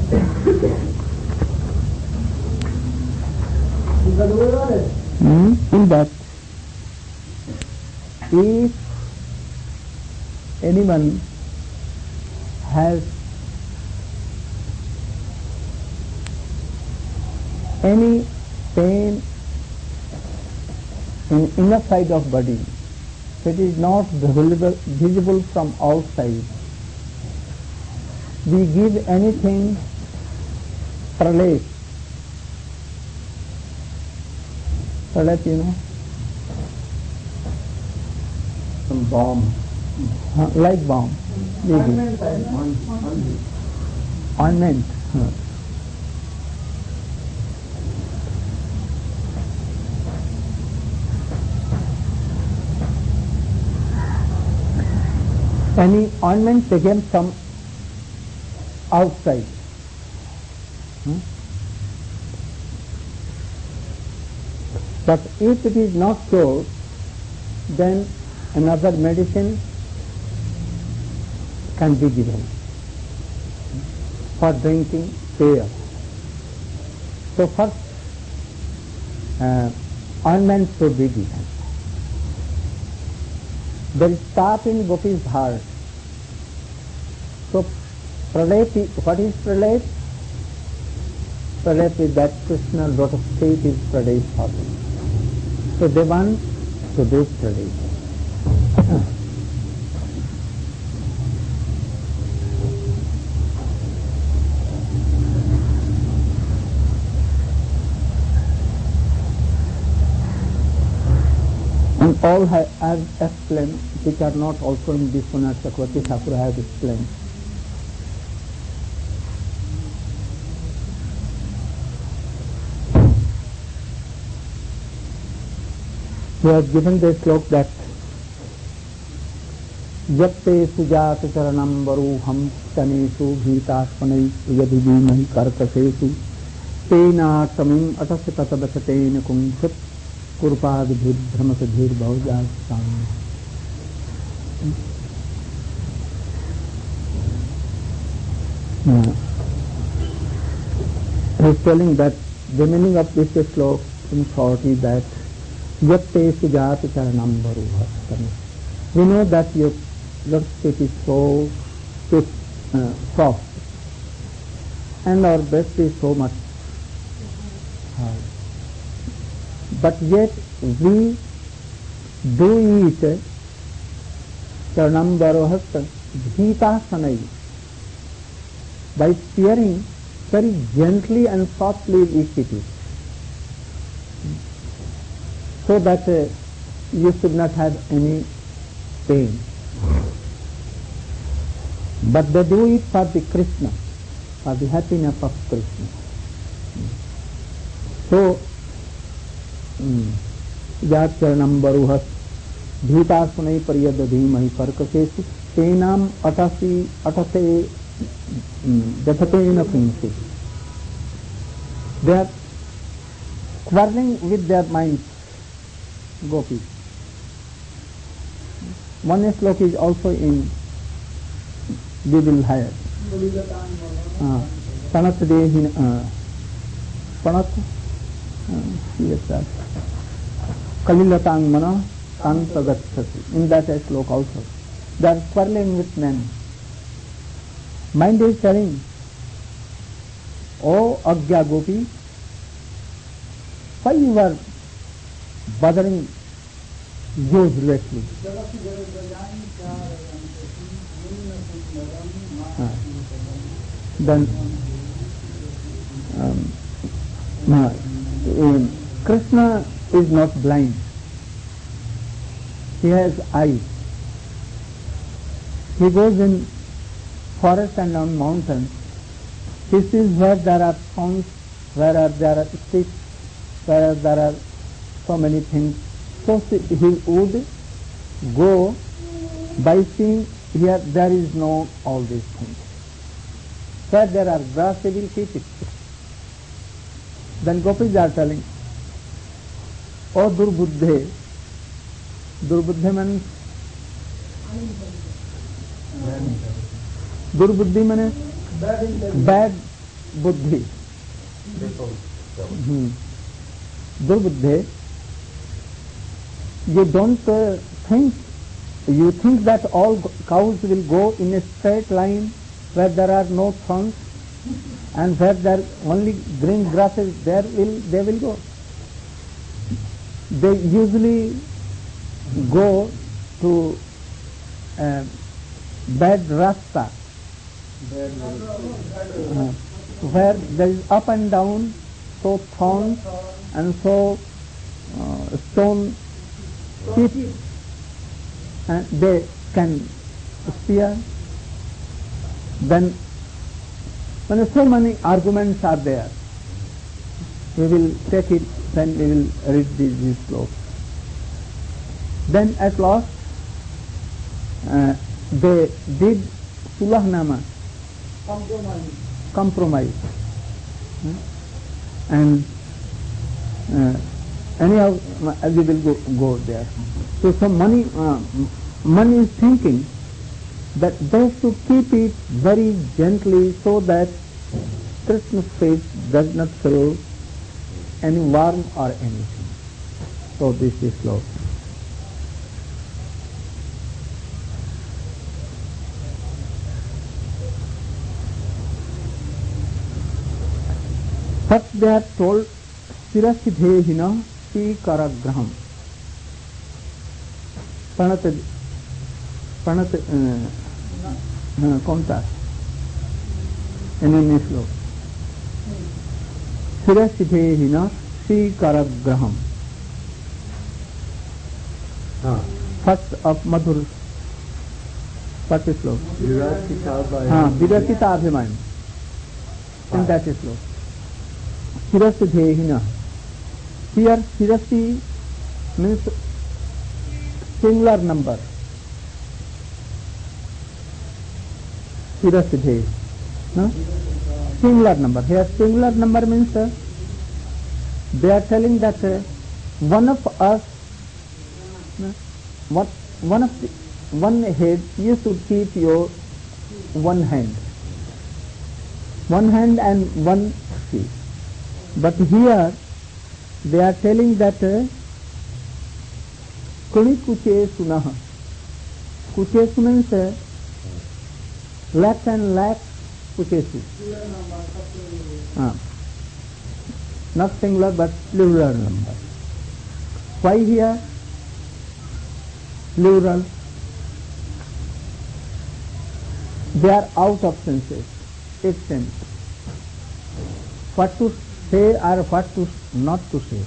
In that, if anyone has any pain in inner side of body, it is not visible from outside, we give anything pralay. Pralay, you know? Some balm. Like balm. Ointment. Any ointment taken from outside. But if it is not so, then another medicine can be given for drinking prayer. So first ointment should be given. There is tap in Gopi's heart. So pralay, what is pralay? Pralay is that Krishna lotus feet is pralay for them. So they want to do pralay. And all I have explained, which are not also in Vishwanath Chakravarti Thakur, I have explained. He has given the slok that Yatte sujat charanam varuham tanesu bhitaspane yadi vimahi karkasesu tena tamim atasya tatabasatena kumsat kurpad bhramasa dhir bhaujas sami. He is telling that the meaning of this slok in short is that Yatte sujat charanam varuham. We know that your lotus feet is so soft, and our breast is so much hard. But yet we do eat charanam varuham bhitasanai. By steering very gently and softly we keep it, so that you should not have any pain. But they do it for the Krishna, for the happiness of Krishna. So, Yat charanam varuhas bhitasunai pariyadadhimahi karkasesu tenam atase jathatena pinsi. They are quarreling with their minds, gopis. One slok is also in we will hire. Panat dehin panat yes sir. Kalilatang mana kantagatsati. In that slok also. They are quarreling with men. Mind is telling, "Oh Agya Gopi, why you are bothering uselessly?" Then Krishna is not blind. He has eyes. He goes in forest and on mountains. He sees where there are ponds, where there are sticks, where there are so many things. So he would go by seeing here there is no all these things. Where there are grass, he will keep it. Then gopis are telling, "Oh Durbuddhe," Durbuddhe means Durbuddhi means bad buddhi. Durbuddhe, you don't think, you think that all cows will go in a straight line where there are no thorns, and where there only green grasses, they will go. They usually go to bad rasta, where there is up and down, so thorns and so stone feet, and they can spear. Then when so many arguments are there, we will take it, then we will read these slokas. Then at last they did Sulahnama, compromise. And anyhow we will go there. So some Mani is thinking that they should keep it very gently so that Krishna's face does not feel any warm or anything. So this is slow. First they are told Sirasidhehina Sikaragraham. Pranat कौन था इन्हीं श्लोक Sirasidhehina Sikaragraham. First of Madhur, first sloka. Virasita Abhiman. And that is sloka. Sirasidhehina. Here Sirasi means singular number. Sirasidhe. No? Singular number. Here singular number means they are telling that one of us, one head, you should keep your one hand and one feet. But here they are telling that Kuni Kuche Sunaha. Kuchesu means lakhs and lakhs Kuchesu. Not singular but plural number. Why here plural? They are out of senses, eight sense. What to say or what to not to say.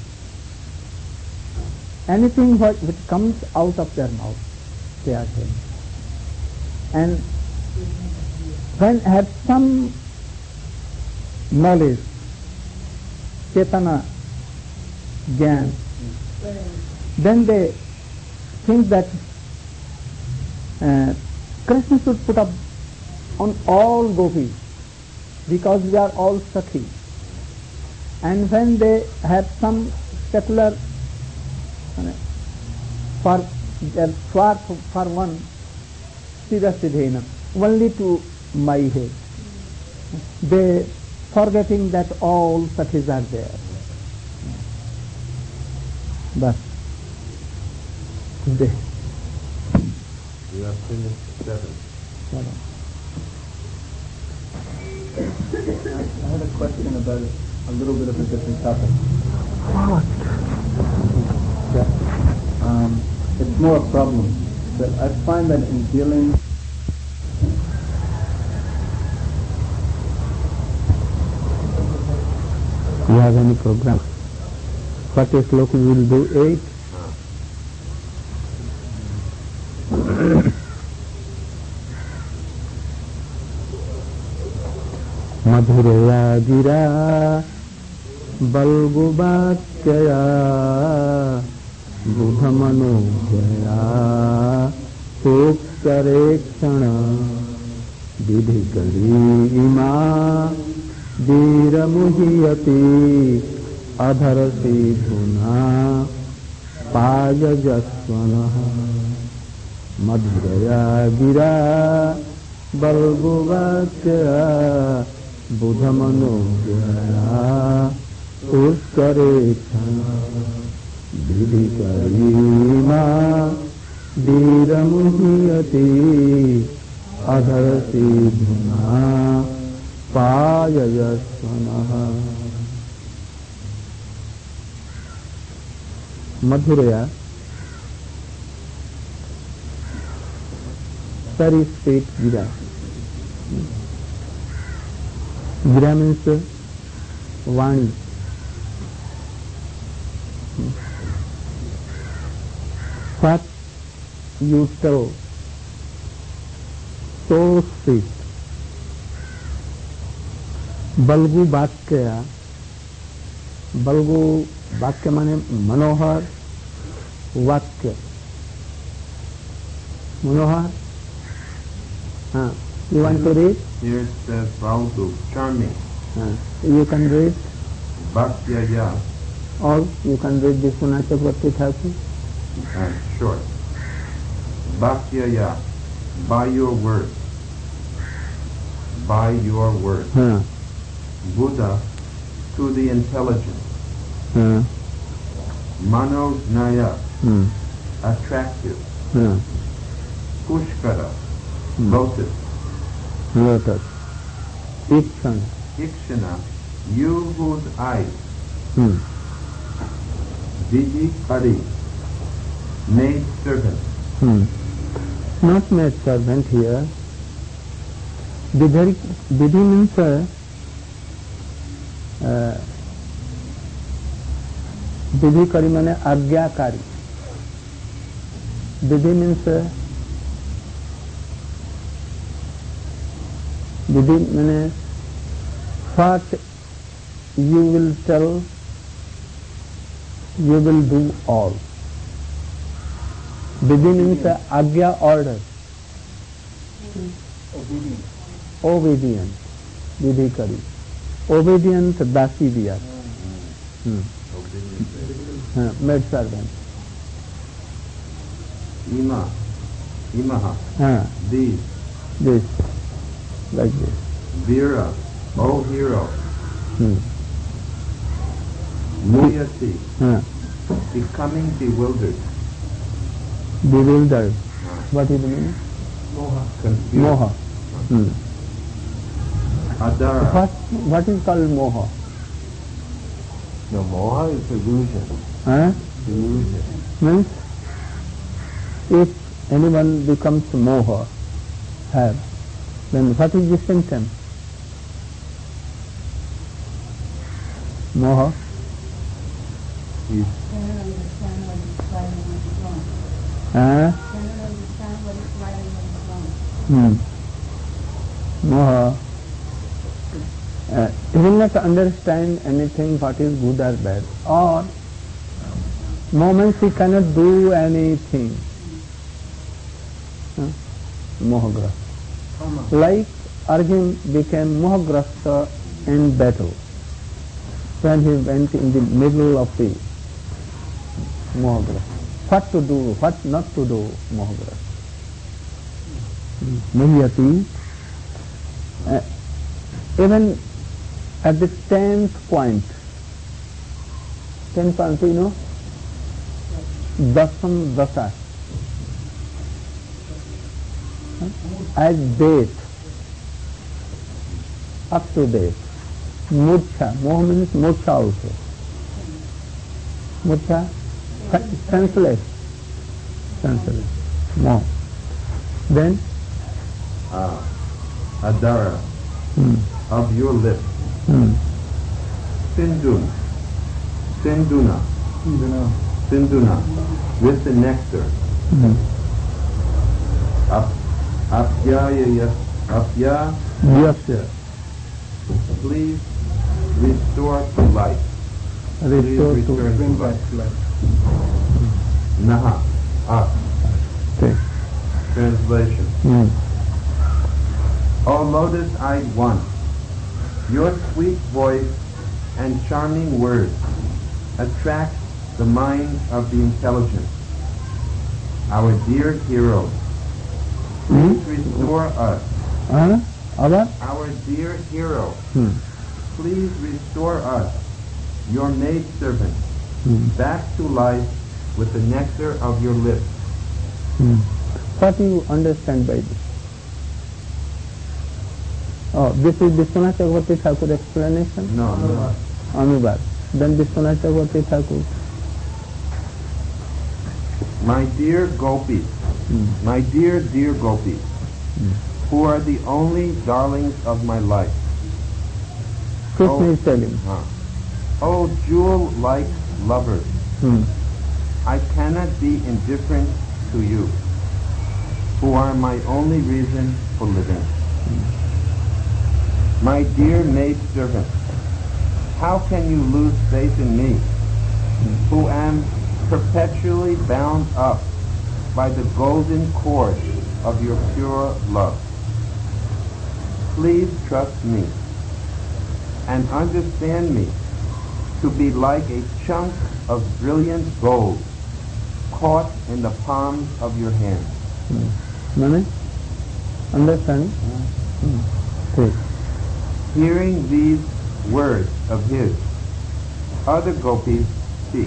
Anything which comes out of their mouth, they are saying. And when have some knowledge, Chetana, Gyan, then they think that Krishna should put up on all gopis because we are all Sakhi. And when they have some secular for their swarth for one, Sirasidhena, only to my head, they forgetting that all Sakhis are there. But they. You have finished 7. I had a question about a little bit of a different topic. It's more a problem, but I find that in dealing you have any program? What is sloka we will do 8? Madhuraya gira balgubatyaya budhamanojaya tuktarekshana vidhikari ima dhiramuhiyati adharasi dhuna payajasvanaha madhuraya gira balguvatyaya बुधमनुग्रहा उत्करेक्षण विधि करीमा धीरमुह्यति अधरसि धुना पाययस्वनः मधुरया very sweet gira. Gira means Vani. What you tell, so sweet. Balgu Vakya. Balgu Vakya माने मनोहर वाक्य. मनोहर. You want to read? Here it says Balgu, charming. You can read. Bhakyaya. Or you can read this one Chakravarti Thakur. Short. Bhakyaya, by your word. By your word. Buddha, to the intelligent. Manojnaya, attractive. Pushkara, lotus. Lotus. Ikshana. Ikshana, you whose eyes. Vijikari, maid servant. Not maid servant here. Vidhi means Vidhikari means Agyakari. Vidhi means what you will tell, you will do all. Vidhi means Agya, order. Obedient. Vidhikari. Obedient Dasi Diyat. Maid servant. Imaha. These. This. Like this. Vira, O hero. Muyati, becoming bewildered. Bewildered. What is the meaning? Moha. Confused. Moha. Adara. What is called moha? No, moha is illusion. Illusion. Means if anyone becomes moha, then what is the symptom? Moha. Cannot understand what is right and what is wrong. Cannot understand what is right and what is wrong. Moha. He will not understand anything what is good or bad. Or moments he cannot do anything. Mohagrasta. Like Arjun became Mohagrasta in battle. When he went in the middle of the Mohagrasta. What to do, what not to do, Mohagrasta. Muhyati. Even at the 10th point, 10th point, you know, Dasam Dasa. As date, up to date. Murcha, Moha means Murcha also. Murcha, senseless. Senseless. Moha. Then? Adara, of your lips. Sindun, Sinduna, with the nectar. Apya, Yes. please restore to life. Restore to bring back life. Naha, up. Okay. Translation. O lotus-eyed one, your sweet voice and charming words attract the mind of the intelligent. Our dear hero, please restore us Our dear hero, please restore us, your maidservant, back to life with the nectar of your lips. What do you understand by this? Oh, this is Vishwanath Chakravarti Thakur explanation? No, no. Anubhav. Then Vishwanath Chakravarti Thakur. My dear gopis, my dear gopis, who are the only darlings of my life. Krishna is telling. Oh, jewel-like lovers, I cannot be indifferent to you, who are my only reason for living. My dear maidservant, how can you lose faith in me, who am perpetually bound up by the golden cord of your pure love? Please trust me and understand me to be like a chunk of brilliant gold caught in the palms of your hand. Mane? Understand? Please. Hearing these words of his, other gopis speak.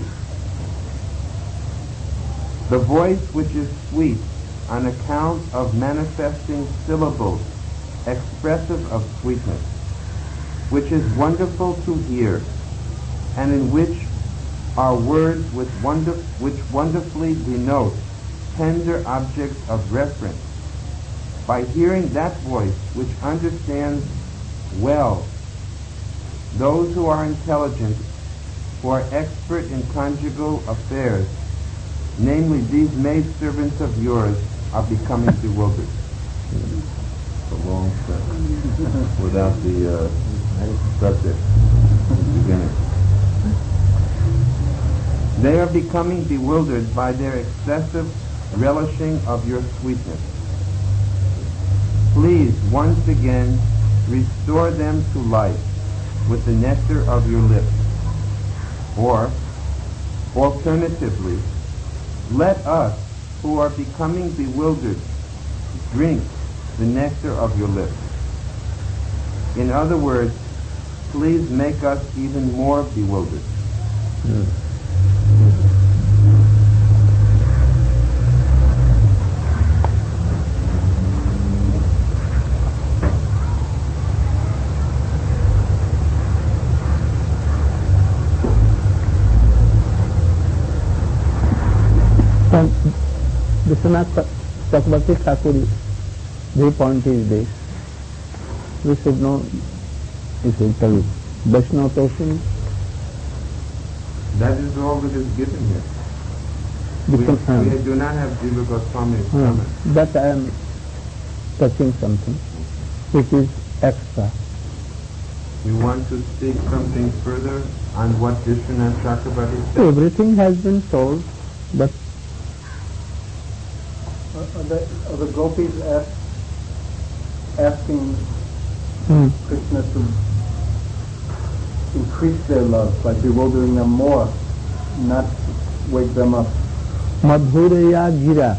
The voice which is sweet on account of manifesting syllables expressive of sweetness, which is wonderful to hear, and in which are words which wonderfully denote tender objects of reference. By hearing that voice which understands well those who are intelligent, who are expert in conjugal affairs, namely these maidservants of yours, are becoming bewildered. A long sentence without the subject at the beginning. They are becoming bewildered by their excessive relishing of your sweetness. Please once again restore them to life with the nectar of your lips. Or, alternatively, let us, who are becoming bewildered, drink the nectar of your lips. In other words, please make us even more bewildered. Vishwanath Chakravarti Thakur's viewpoint is this. We should know, we should tell Vaishnava Toshim. That is all that is given here. We do not have Jiva Goswami's comment. But I am touching something which is extra. You want to speak something further on what Vishwanath Chakravarti said? Everything has been told, but Are the gopis asking Krishna to increase their love by bewildering them more, not wake them up? Madhuraya Gira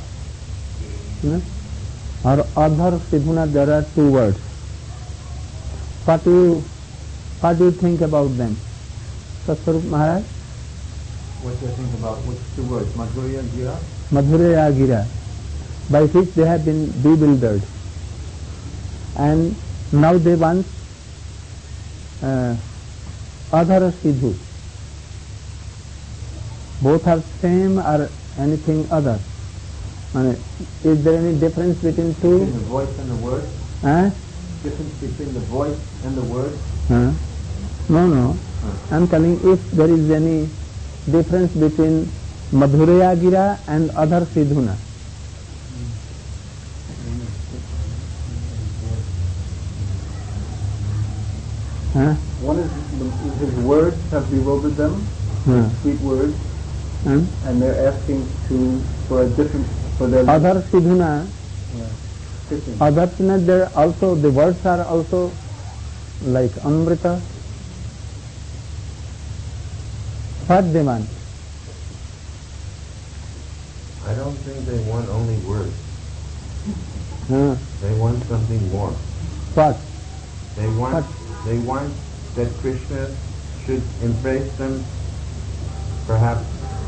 or Adhar Sidhuna, there are two words. What do you think about them? Satsvarup Maharaj? What do you think about which two words? Madhurya Gira? Madhuraya Gira, by which they have been bewildered. And now they want Adhara Sidhu. Both are same or anything other? Is there any difference between two? Between the voice and the word? Difference between the voice and the word? No. I'm telling if there is any difference between Madhuraya Gira and Adhar Sidhuna. One is his words have bewildered them, sweet words, and they're asking for a different, for their Adhar Sidhuna. Adhar Sidhuna, there also the words are also like Amrita. What they want? I don't think they want only words. Huh. They want something more. What? They want that Krishna should embrace them, perhaps.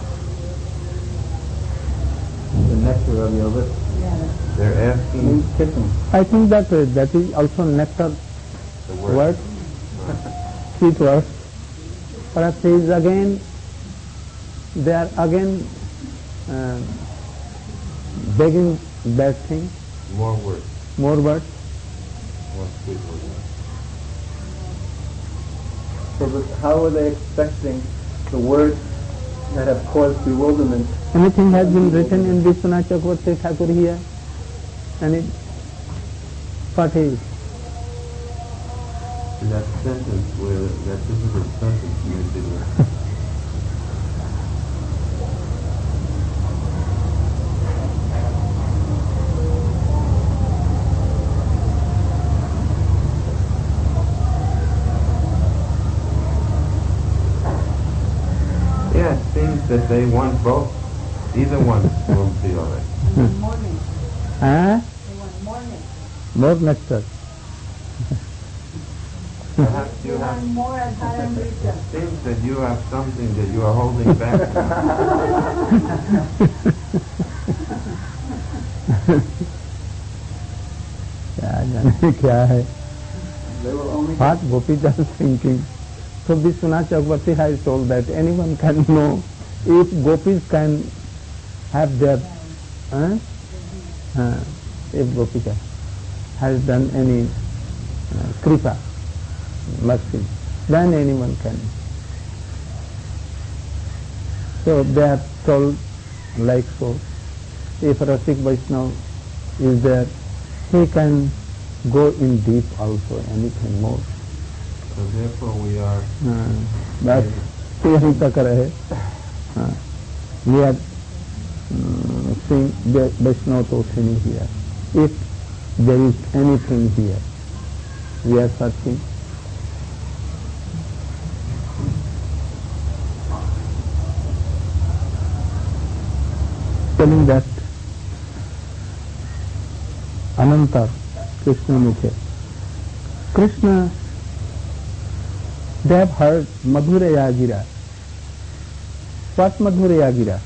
The nectar of your lips. They're asking. Kissing. I think that is also nectar The word, sweet word. Perhaps he is again, they are again begging that thing, More words. more words. More sweet words. So how are they expecting the words that have caused bewilderment? Anything has been written in Vishwanath Chakravarti Thakur here? And what is? That sentence where that difficult sentence used in the yeah, it seems that they want both. Either one will be all right. Morning. Huh? They want morning. More nectar. Perhaps you They have. want more Adharamrita. It seems that you have something that you are holding back. क्या जाने क्या है? They will only What Gopis are thinking. So Vishwanath Chakravarti has told that anyone can know if Gopis can have their, if Gopika has done any kripa, mercy, then anyone can. So they are told like so. If Rasik Vaishnava is there, he can go in deep also, anything more. So therefore we are. बस यही तक रहे. We are seeing Vaishnava Toshini here. If there is anything here, we are searching. Telling that Ananta Krishna Mukhe. Krishna, they have heard Madhuraya Gira. What Madhuraya Gira?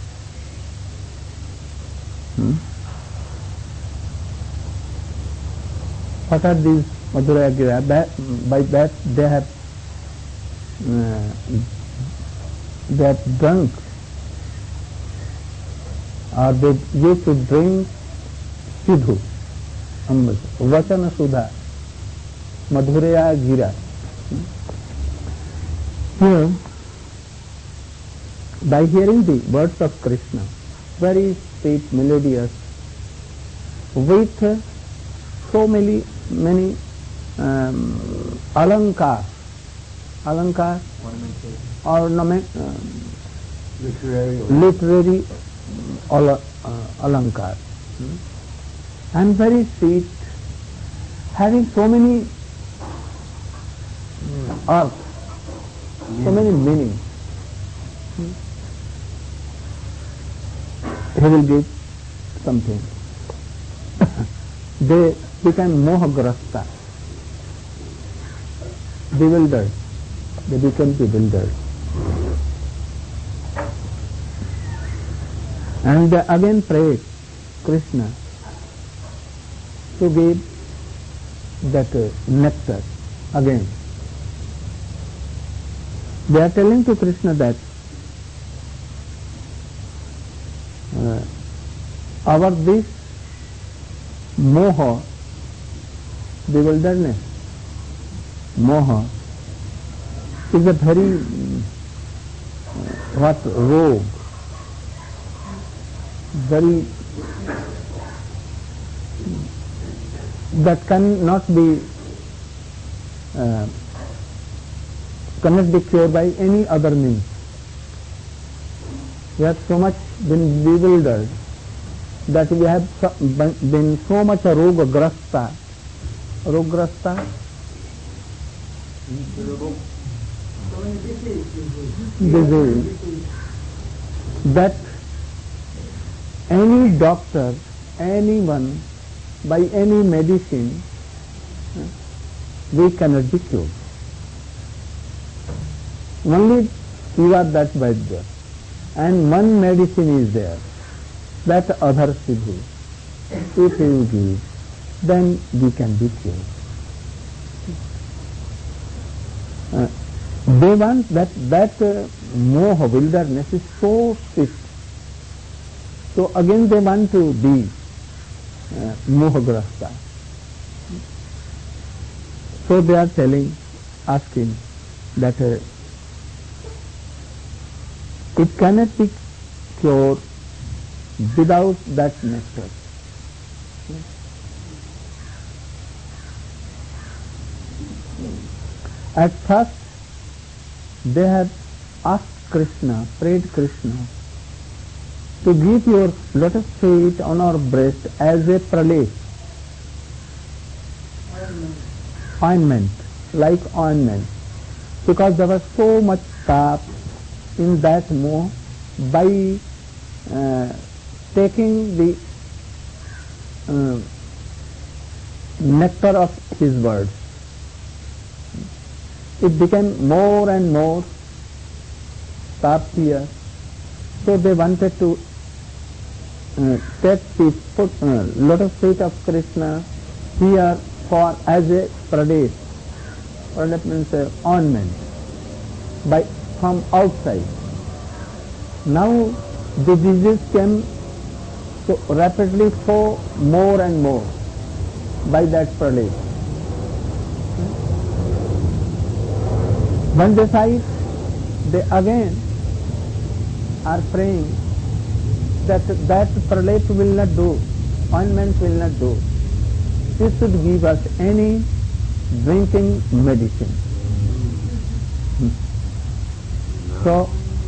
What are these Madhuraya Gira? By that they have drunk, or they used to drink Sidhu, Amrit, Vachana Sudha, Madhuraya Gira. Here, by hearing the words of Krishna, very sweet, melodious, with so many alankar, ornament, literary alankar, and very sweet, having so many arts, so many meanings. He will give something. They become mohagrasta, bewildered. They become bewildered. And they again pray Krishna to give that nectar again. They are telling to Krishna that our this moha, bewilderness, moha, is a very rogue, very that cannot be cured by any other means. We have so much been bewildered that we have been so much rogagrasta, disease, that any doctor, anyone, by any medicine we cannot be cured. Only you are that Vaidya, and one medicine is there, that other Siddhi. If you give, then we can be cured. They want that moha, wilderness is so strict. So again they want to be mohagrasta. So they are asking that it cannot be cured without that nectar. At first they had asked Krishna, prayed Krishna, to give your lotus feet on our breast as a pralay, ointment, like ointment, because there was so much tap in that moh. By taking the nectar of his words, it became more and more tappier. So they wanted to take the lotus feet of Krishna here for as a pradesha. Pradesha means ornament from outside. Now the disease came so rapidly for more and more by that pradesha. One side, they again are praying that pralay will not do, ointment will not do. He should give us any drinking medicine. So,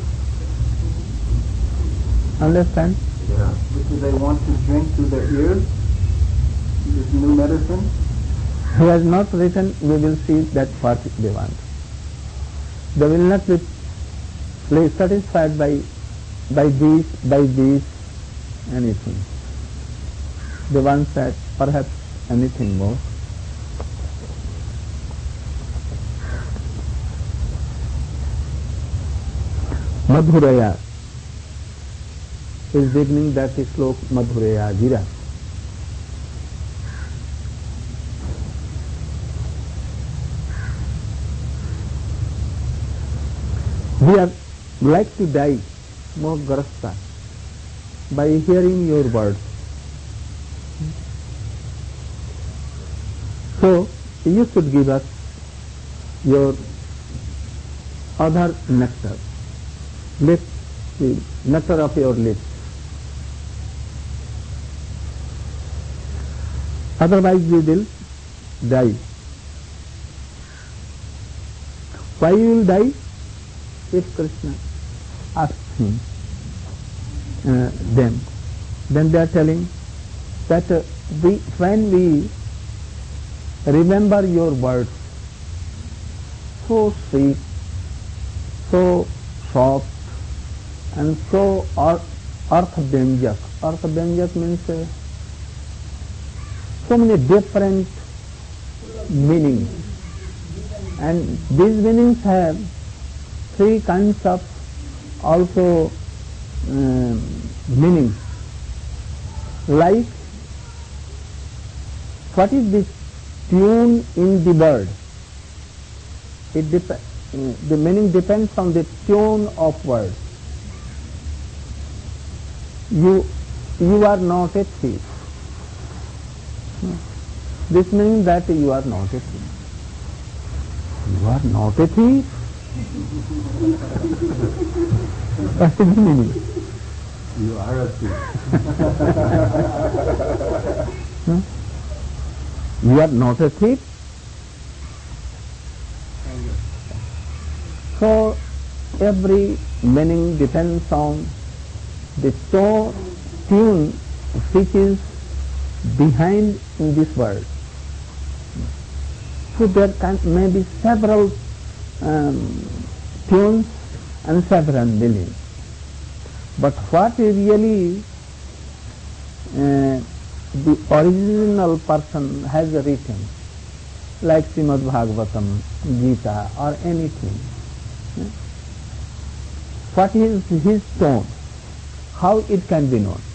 understand? Yeah. Do they want to drink through their ears this new medicine? He has not written, we will see that what they want. They will not be satisfied by this, anything. They want that, perhaps anything more. Madhuraya is beginning that slok Madhuraya Gira. We are like to die, mohagrasta, by hearing your words. So you should give us your other nectar, lips, the nectar of your lips. Otherwise we will die. Why you will die? If Krishna asks him, them, then they are telling that when we remember your words, so sweet, so soft, and so artha-vyanjak. Artha-vyanjak means so many different meanings, and these meanings have three kinds of also meanings. Like, what is this tune in the bird? The meaning depends on the tune of word. You are not a thief. This means that you are not a thief. You are not a thief. What is the meaning? You are a thief. You are not a thief. So every meaning depends on the tune which is behind in this word. So there may be several tunes and several meanings. But what really the original person has written, like Srimad Bhagavatam, Gita or anything. What is his tone? How it can be known?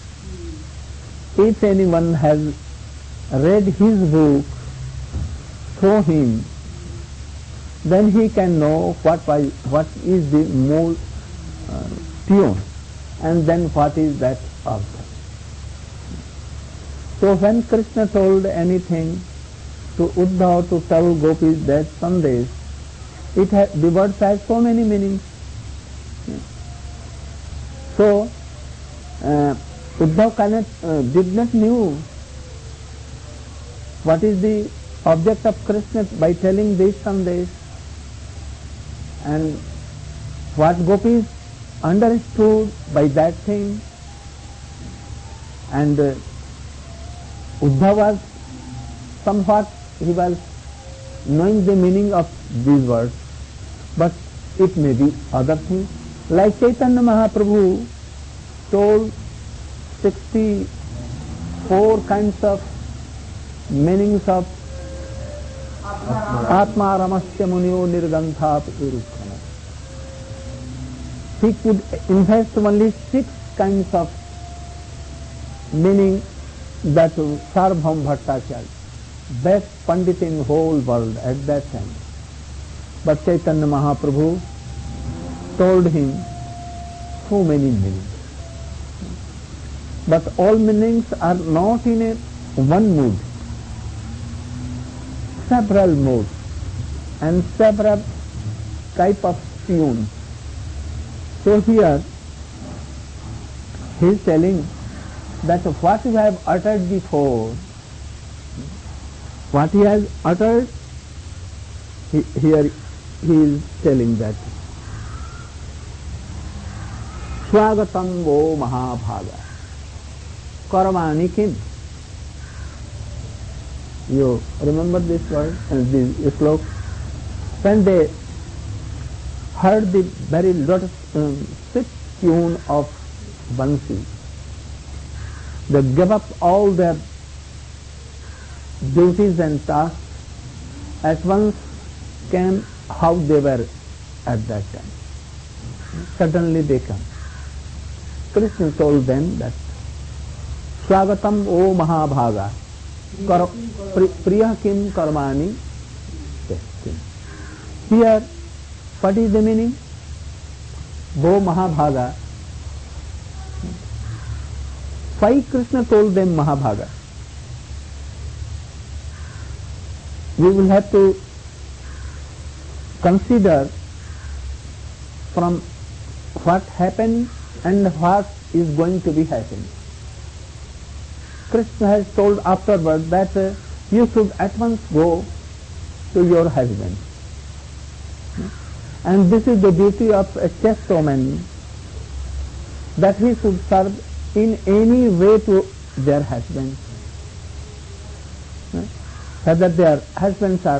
If anyone has read his book through him, then he can know what is the more tune, and then what is that object. So when Krishna told anything to Uddhava to tell gopis that Sandesh, the words has so many meanings. So Uddhava did not knew what is the object of Krishna by telling this Sandesh, and what gopis understood by that thing, and Uddhava was somewhat, he was knowing the meaning of these words, but it may be other things. Like Chaitanya Mahaprabhu told 64 kinds of meanings of Atma Ramasya Munyo Nirgantha Pirukkana. He could invest only 6 kinds of meaning that Sarvabhauma Bhattacharya, best Pandit in whole world at that time. But Chaitanya Mahaprabhu told him so many meanings. But all meanings are not in one mood. Several moods and several type of tunes. So here he is telling that what you have uttered before, what he has uttered, here he is telling that Swagatam vo Mahabhaga Karamani Kim. You remember this word and this sloka? When they heard the very lotus sweet tune of Bansi, they gave up all their duties and tasks. At once came how they were at that time. Suddenly they come. Krishna told them that Swagatam O Mahabhaga Priya Kim Karmani. Here, what is the meaning? Bo Mahabhaga. Why Krishna told them Mahabhaga? We will have to consider from what happened and what is going to be happening. Krishna has told afterward that you should at once go to your husband. And this is the duty of a chaste woman, that he should serve in any way to their husbands. Whether their husbands are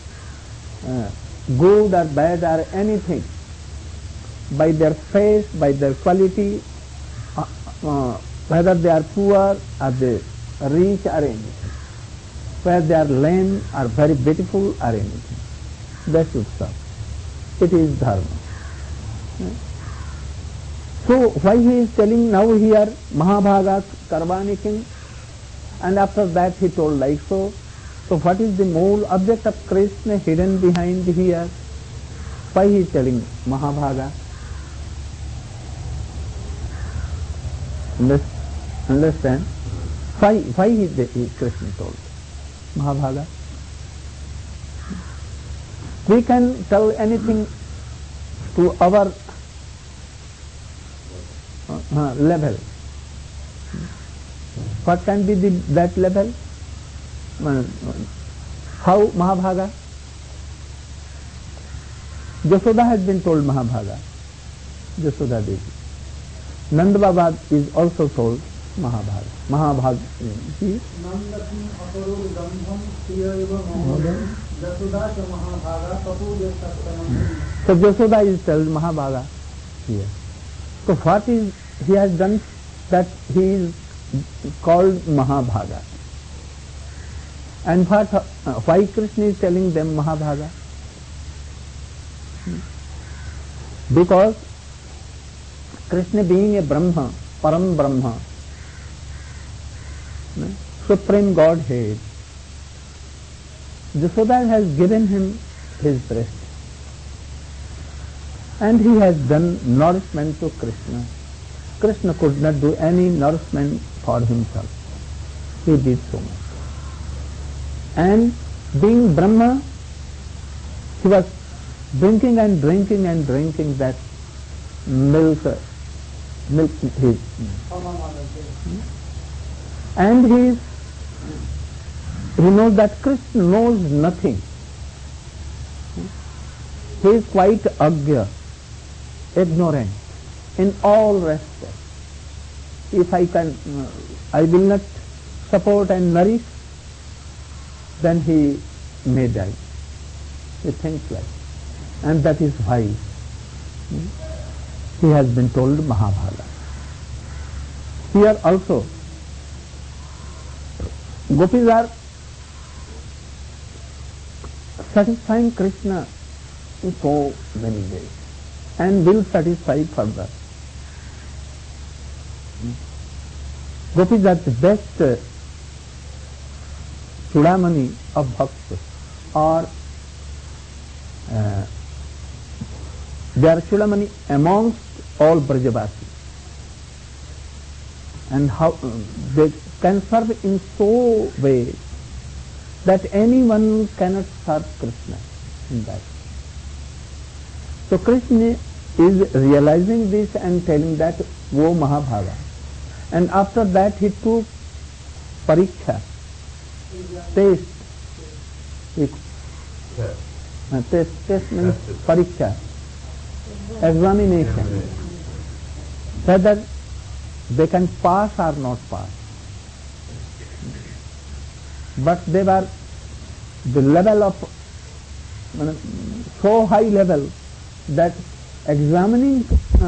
good or bad or anything, by their face, by their quality, whether they are poor or they are rich or anything, whether they are lame or very beautiful or anything, they should serve. It is dharma. So why he is telling now here Mahabhaga Karmani Kim, and after that he told like so. So what is the whole object of Krishna hidden behind here? Why he is telling Mahabhaga? Understand? Why Krishna told Mahabhaga? We can tell anything to our level. What can be that level? How Mahabhaga? Jasoda has been told Mahabhaga. Jasoda Devi. Nanda Baba is also told Mahabhaga. Mahabhaga. See? So Jasoda is told Mahabhaga here. So what is he has done that he is called Mahabhaga? And why Krishna is telling them Mahabhaga? Because Krishna being a Brahma, Param Brahma, Supreme Godhead, Jashoda has given him his breast. And he has done nourishment to Krishna. Krishna could not do any nourishment for himself. He did so much. And being Brahma, he was drinking and drinking and drinking that milk his. And he knows that Krishna knows nothing. He is quite agya, ignorant in all respects. If I will not support and nourish, then he may die. He thinks like. And that is why he has been told Mahabhaga. Here also, gopis are satisfying Krishna in so many ways and will satisfy further. Gopis are the best Chudamani of bhaktas, or they are Chudamani amongst all Brajavasi. And how they can serve in so way that anyone cannot serve Krishna in that. So Krishna is realizing this and telling that, "Wo Mahabhaga." And after that he took pariksha, test. Test means pariksha, examination, whether they can pass or not pass. But they were the level of so high level that examining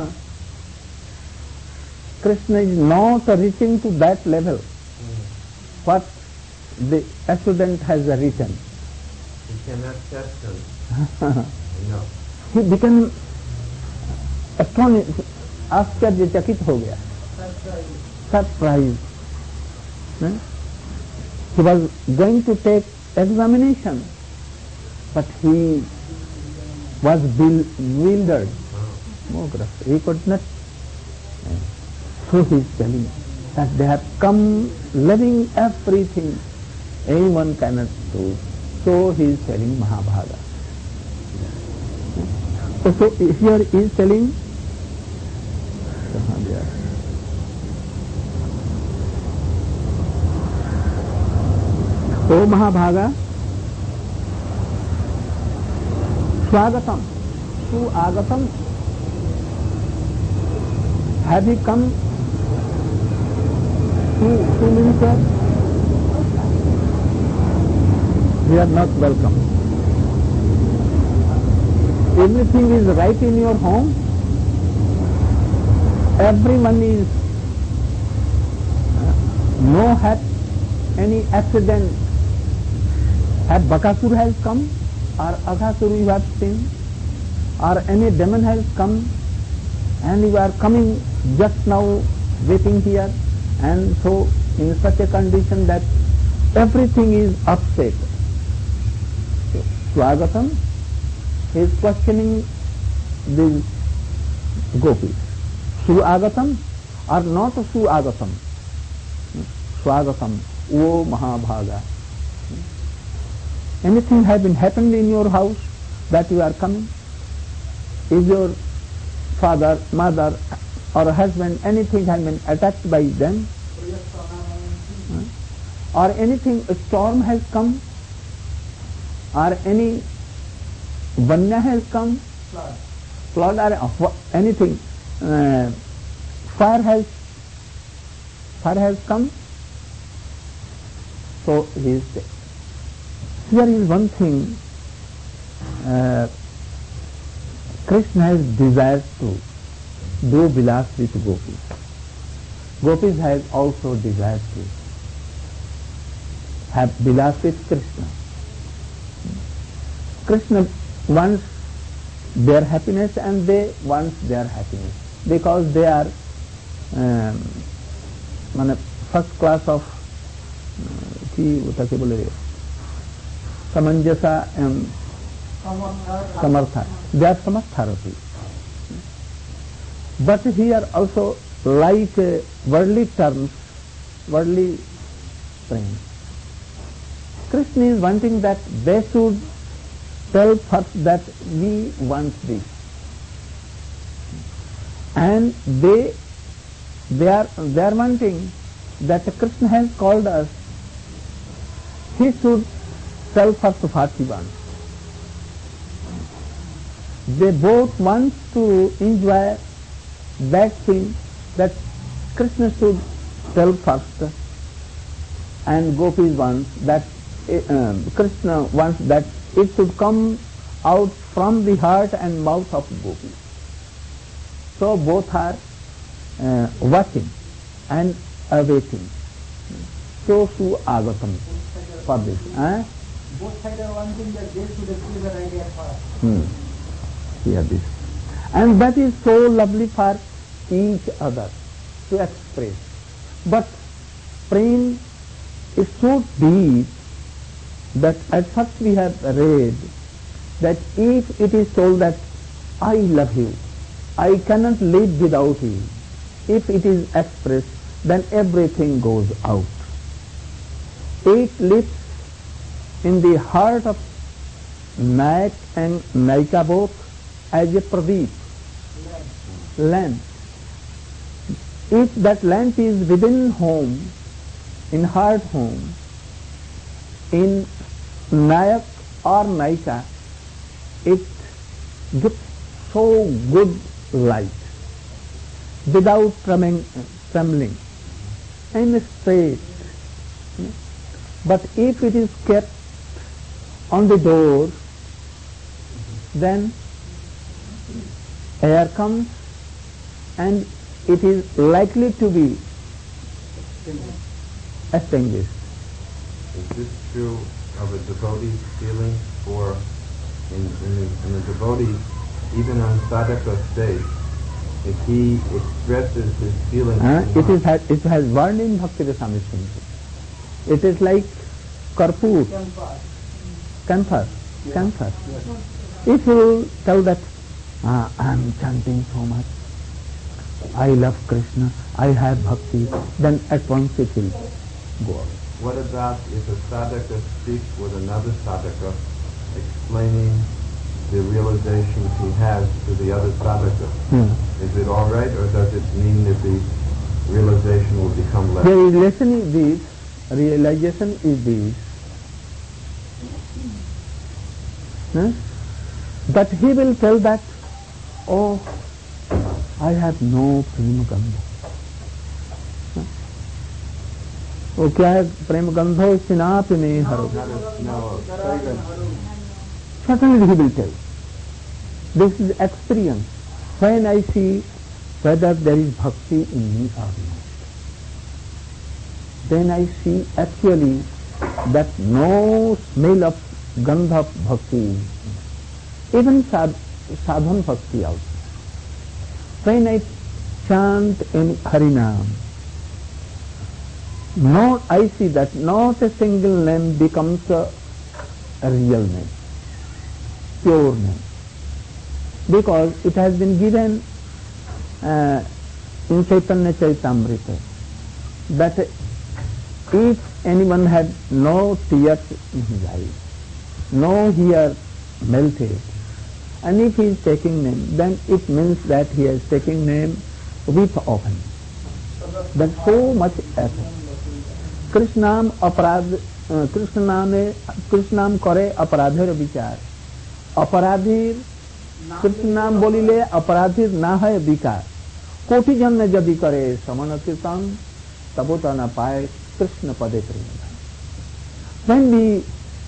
Krishna is not reaching to that level what the student has written. He cannot test him. No. He became astonished, आश्चर्यचकित हो गया, surprised. He was going to take examination, but he was bewildered. He could not. So he is telling that they have come leaving everything anyone cannot do. So he is telling Mahabhaga. So here he is telling O Mahabhaga, Swagatam, Suagatam, have you come to minister? We are not welcome. Everything is right in your home. Everyone is no had any accident. Had Bakasur has come, or Aghasur you have seen, or any demon has come, and you are coming just now waiting here, and so in such a condition that everything is upset. Swagatam is questioning the gopis. Suagatam or not Suagatam? Swagatam, O Mahabhaga. Anything has been happened in your house that you are coming? Is your father, mother or husband, anything has been attacked by them? Or anything, a storm has come? Or any Vanya has come? Flood or anything? Fire has come? So he is there. Here is one thing, Krishna has desired to do vilas with gopis. Gopis has also desired to have vilas with Krishna. Krishna wants their happiness and they want their happiness because they are first class of Samanjasa and Samartha. They are Samartharati. But here also, like worldly terms, worldly praying, Krishna is wanting that they should tell first that we want this, and they are wanting that Krishna has called us. He should tell first what he wants. They both want to enjoy that thing that Krishna should tell first, and gopis want that Krishna wants that it should come out from the heart and mouth of gopis. So both are watching and awaiting. So su agatam for this. Both sides are wanting that they should achieve that idea first. Hear this. And that is so lovely for each other to express. But praying is so deep that at first we have read that if it is told that I love you, I cannot live without you, if it is expressed, then everything goes out. It lives in the heart of Nayak and Naika both as a pradeep, lamp. If that lamp is within home, in heart home, in Nayak or Naika, it gives so good light without trembling and straight. But if it is kept on the door, then air comes and it is likely to be extinguished. Is this true of a devotee's feeling, or in a devotee, even on sadhaka state, if he expresses his feelings? It has burned in Bhakti Rasamrita Sindhu. It is like karpur, camphor. If you tell that, I am chanting so much, I love Krishna, I have bhakti, then at once it will go away. What about if a sadhaka speaks with another sadhaka, explaining the realization he has to the other sadhaka? Is it all right, or does it mean that the realization will become less? The realization is this, that he will tell that, oh, I have no prema gandha. वो क्या है प्रेम गंधो सिनाप में हरो. Certainly he will tell. This is experience. When I see whether there is bhakti in me or not, then I see actually that no smell of gandha of bhakti, even sadhan bhakti also. When I chant in Harinam, I see that not a single name becomes a real name, pure name, because it has been given in Chaitanya Charitamrita that if anyone had no tears in his eyes, no hair melted, and if he is taking name, then it means that he is taking name with often. That's so much effort. कृष्णाम अपराध कृष्णाम करे अपराधेर विचार अपराधीर कृष्ण नाम बोलिले अपराधीर ना है विकार कोटि जन ने यदि करे समन कीर्तन तबो तो न पाए कृष्ण पदे प्रेम. When we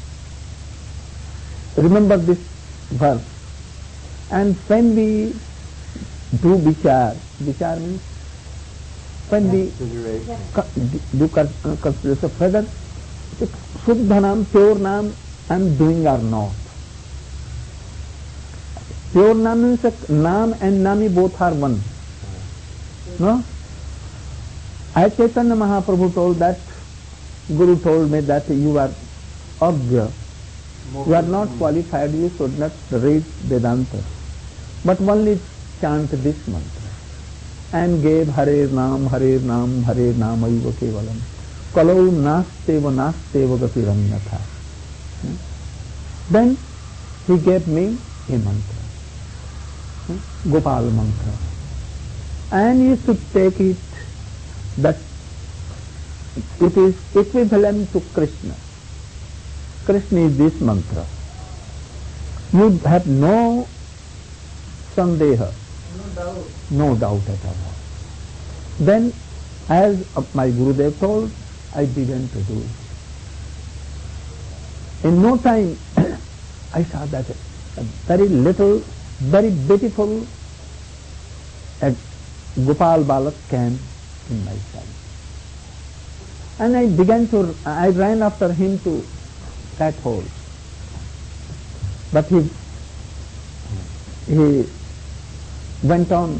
remember this verse and when we do vichar means when we do consideration whether Shuddha Naam, pure Naam I am doing or not. Pure Naam means Naam and Nami both are one. No? As Chaitanya Mahaprabhu told that, Guru told me that you are Agya. You are not qualified, you should not read Vedanta. But only chant this mantra. And gave Hare Naam, Hare Naam, Hare Naam, Aiva Kevalam. Kalau Nasteva Nasteva Gatiranyatha. Then he gave me a mantra. Gopal mantra. And you should take it that it is equivalent to Krishna. Krishna is this mantra. You have no sandeha, no doubt at all. Then, as my Gurudev told, I began to do it. In no time, I saw that a very little, very beautiful Gopal Balak came in my sight. And I ran after him to that hole. But he went on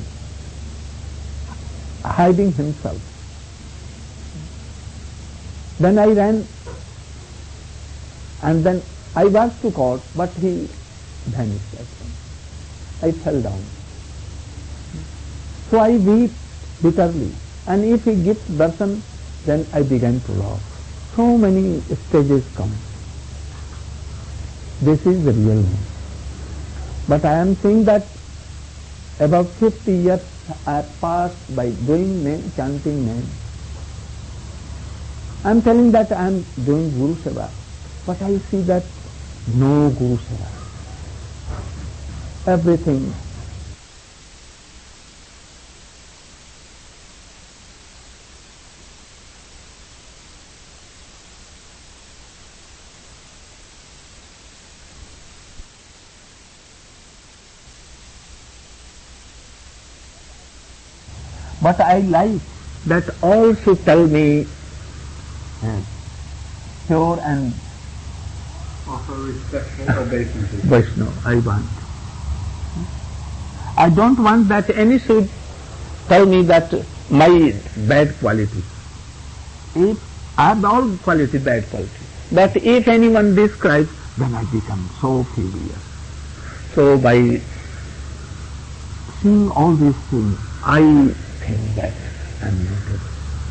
hiding himself. Then I ran and then I was to caught, but he vanished at once. I fell down. So I weep bitterly. And if he gives darshan, then I began to laugh. So many stages come. This is the real name. But I am saying that about 50 years I passed by doing name, chanting name. I am telling that I am doing Guru Seva, but I see that no Guru Seva. Everything. But I like that all should tell me pure and offer respectful obeisances. Vaishnava, I want. I don't want that any should tell me that my bad quality. If I have all quality, bad quality. But if anyone describes, then I become so furious. So by seeing all these things, I think that I am not able.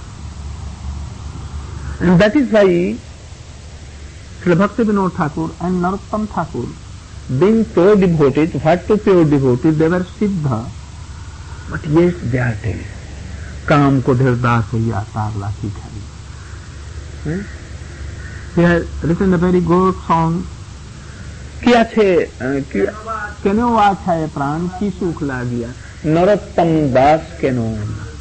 And that is why Srila Bhaktivinoda Thakur and Narottam Thakur, being pure devotees, what to pure devotees, they were Siddha, but yes, they are telling. Kam ko dhirda se atar laki khari. He has written a very good song. Kya chhe, keno aachha pran ki sukh lagiya, Narottam Das keno.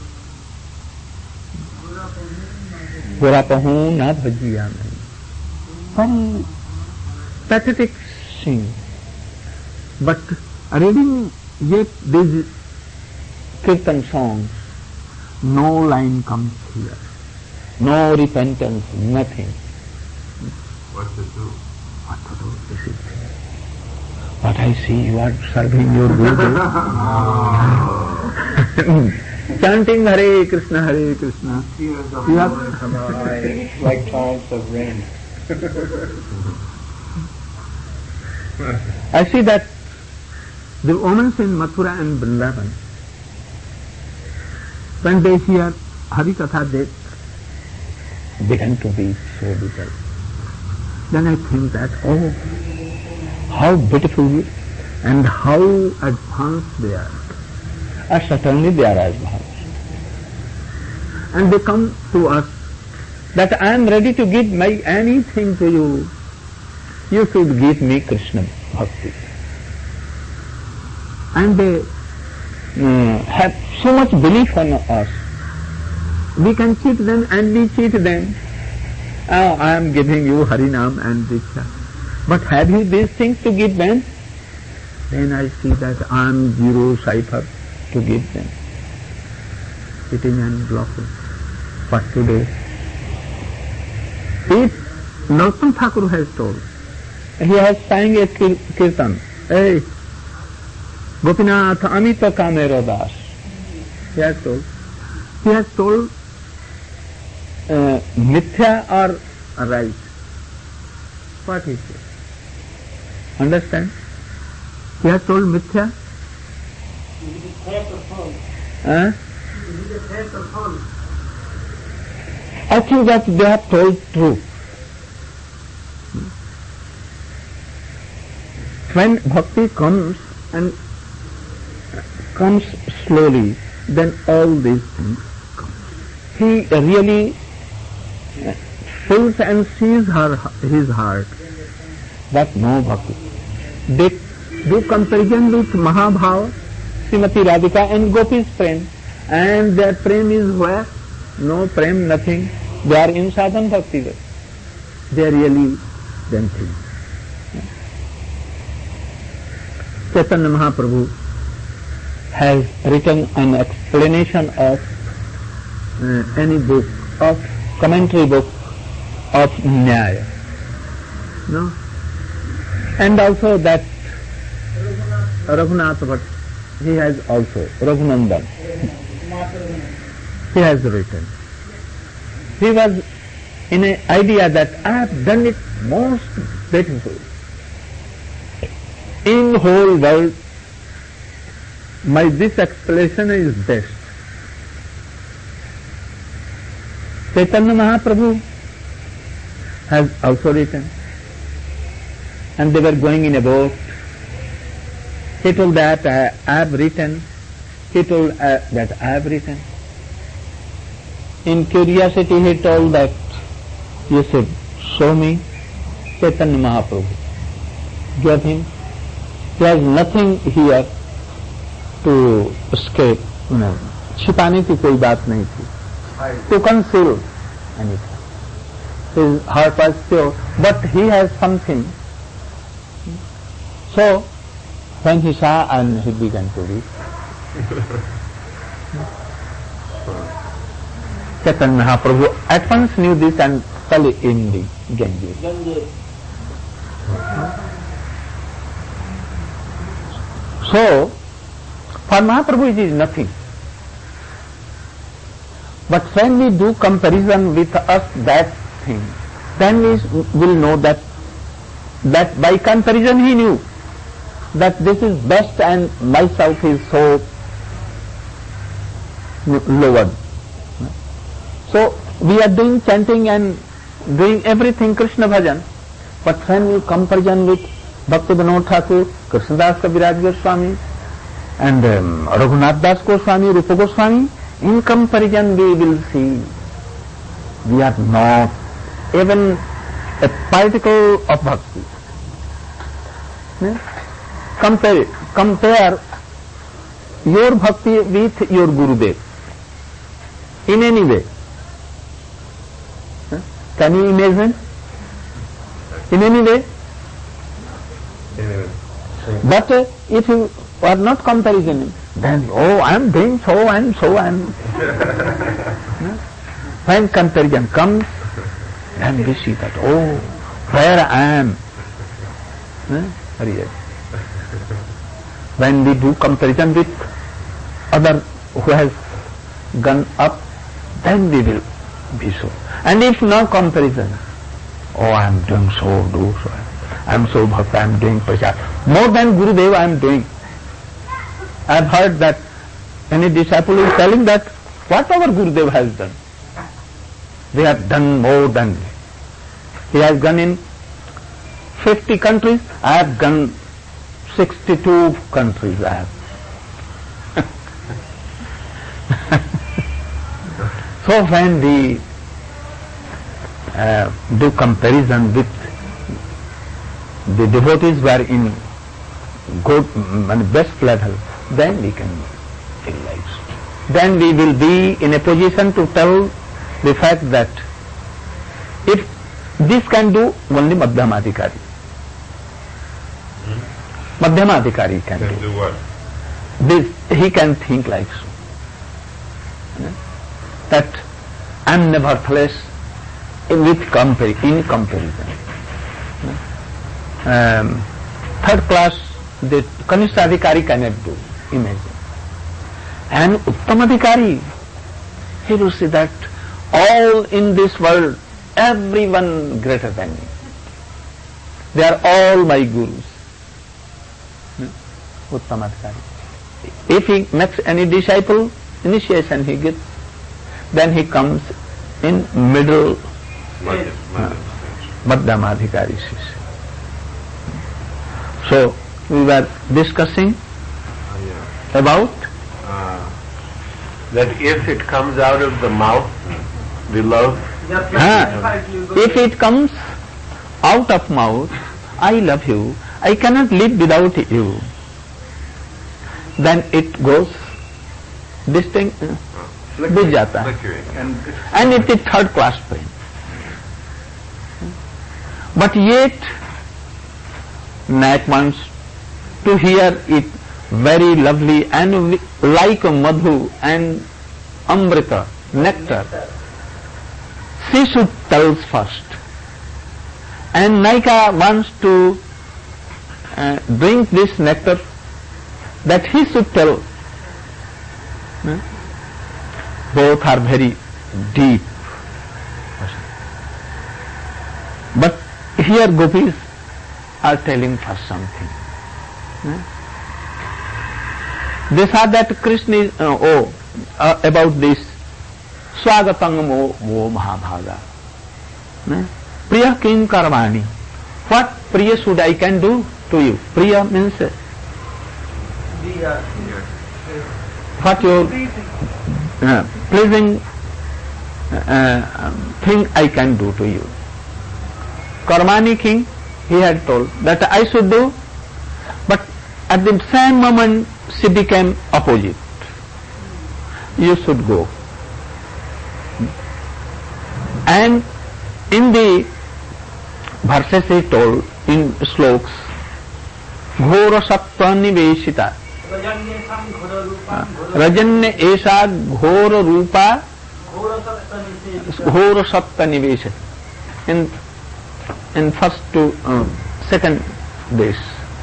Gora pahu na bhajiya nahi. Very pathetic thing. But reading yet these kirtan songs, no line comes here. No repentance, nothing. What to do? What to do? This is it. But I see you are serving your Guru. Chanting Hare Krishna, Hare Krishna. Tears of You have joy from our eyes, like clouds of rain. I see that the women in Mathura and Vrindavan, when they hear Hari Katha, they begin to be so bitter. Then I think that, oh, how beautiful and how advanced they are. Certainly they are advanced. And they come to us that I am ready to give my anything to you. You should give me Krishna Bhakti. And they have so much belief on us. We can cheat them and we cheat them. Oh, I am giving you Harinam and Diksha. But have you these things to give them? Then I see that I am zero cipher to give them. Sitting and blocking. What to do? If Narottama Thakur has told. He has sang a kirtan. Hey, Gopinath Amita Kamero Das. He has told. He has told mithya or right. What he says. Understand? He has told mithya. I think that they have told truth. When bhakti comes and comes slowly, then all these things come. He really feels and sees his heart. That no bhakti. They do comparison with Mahabhava, Srimati Radhika and Gopi's prem, and their prem is where? No prem, nothing. They are in sadhana bhakti. They are really them things. Chaitanya Mahaprabhu has written an explanation of any book, of commentary book of Nyaya. No? And also that Raghunath Bhatt, he has also, Raghunandan, he has written. He was in an idea that I have done it most beautiful. In whole world, this explanation is best. Chaitanya Mahaprabhu has also written, and they were going in a boat. He told that I have written. He told that I have written. In curiosity, he told that you should show me. Chaitanya Mahaprabhu gave him. He has nothing here to escape. No. छिपाने की कोई बात नहीं थी. To conceal anything. His heart was pure, but he has something. So, when he saw and he began to read, Chaitanya Mahaprabhu at once knew this and fell in the Ganges. So, for Mahaprabhu it is nothing. But when we do comparison with us that thing, then we will know that by comparison he knew that this is best and myself is so lowered. So we are doing chanting and doing everything Krishna bhajan, but when you comparison with Bhakti Vinod Thakur, Krishnadas Kaviraj Goswami and Raghunath Das Goswami, Rupa Goswami, in comparison we will see we are not even a particle of bhakti. Compare your bhakti with your Gurudev in any way. Can you imagine? In any way? But if you are not comparing, then, I am doing so and so and when comparison comes, then we see that, where I am. Really. When we do comparison with other who has gone up, then we will be so. And if no comparison, I am doing so, I am so bhakta, I am doing prachar. More than Gurudev I am doing. I have heard that any disciple is telling that what our Gurudev has done. They have done more than me. He has gone in 50 countries, I have gone 62 countries I have. So when we do comparison with the devotees who are in good and best level, then we can feel like so. Then we will be in a position to tell the fact that if this can do, only Madhyamadhikari. Madhyamadhikari can do what? This, he can think like so. That I am nevertheless in comparison. Third class, the Kanishta Adhikari cannot do, imagine. And Uttam Adhikari, he will say that all in this world, everyone greater than me. They are all my gurus. Uttam Adhikari. If he makes any disciple, initiation he gets, then he comes in middle Madhyama Adhikari. So, we were discussing about that if it comes out of the mouth, the love. If it comes out of mouth, I love you, I cannot live without you, then it goes distinct, and it is third class pain. But yet, Nayak wants to hear it very lovely and like madhu and amrita, nectar. She should tell first. And Naika wants to drink this nectar, that he should tell. Both are very deep. But here gopis are telling first something. They saw that Krishna is, about this Swagatang mo Mahabhaga. Priya Kim Karmani. What Priya should I can do to you? Priya means what your pleasing thing I can do to you. Karmani king, he had told that I should do, but at the same moment she became opposite. You should go. And in the verses he told in sloks, Ghora Sattva Niveshita Rajanya Esha Ghora Rupa Ghora Sattva Niveshita. In first to second days.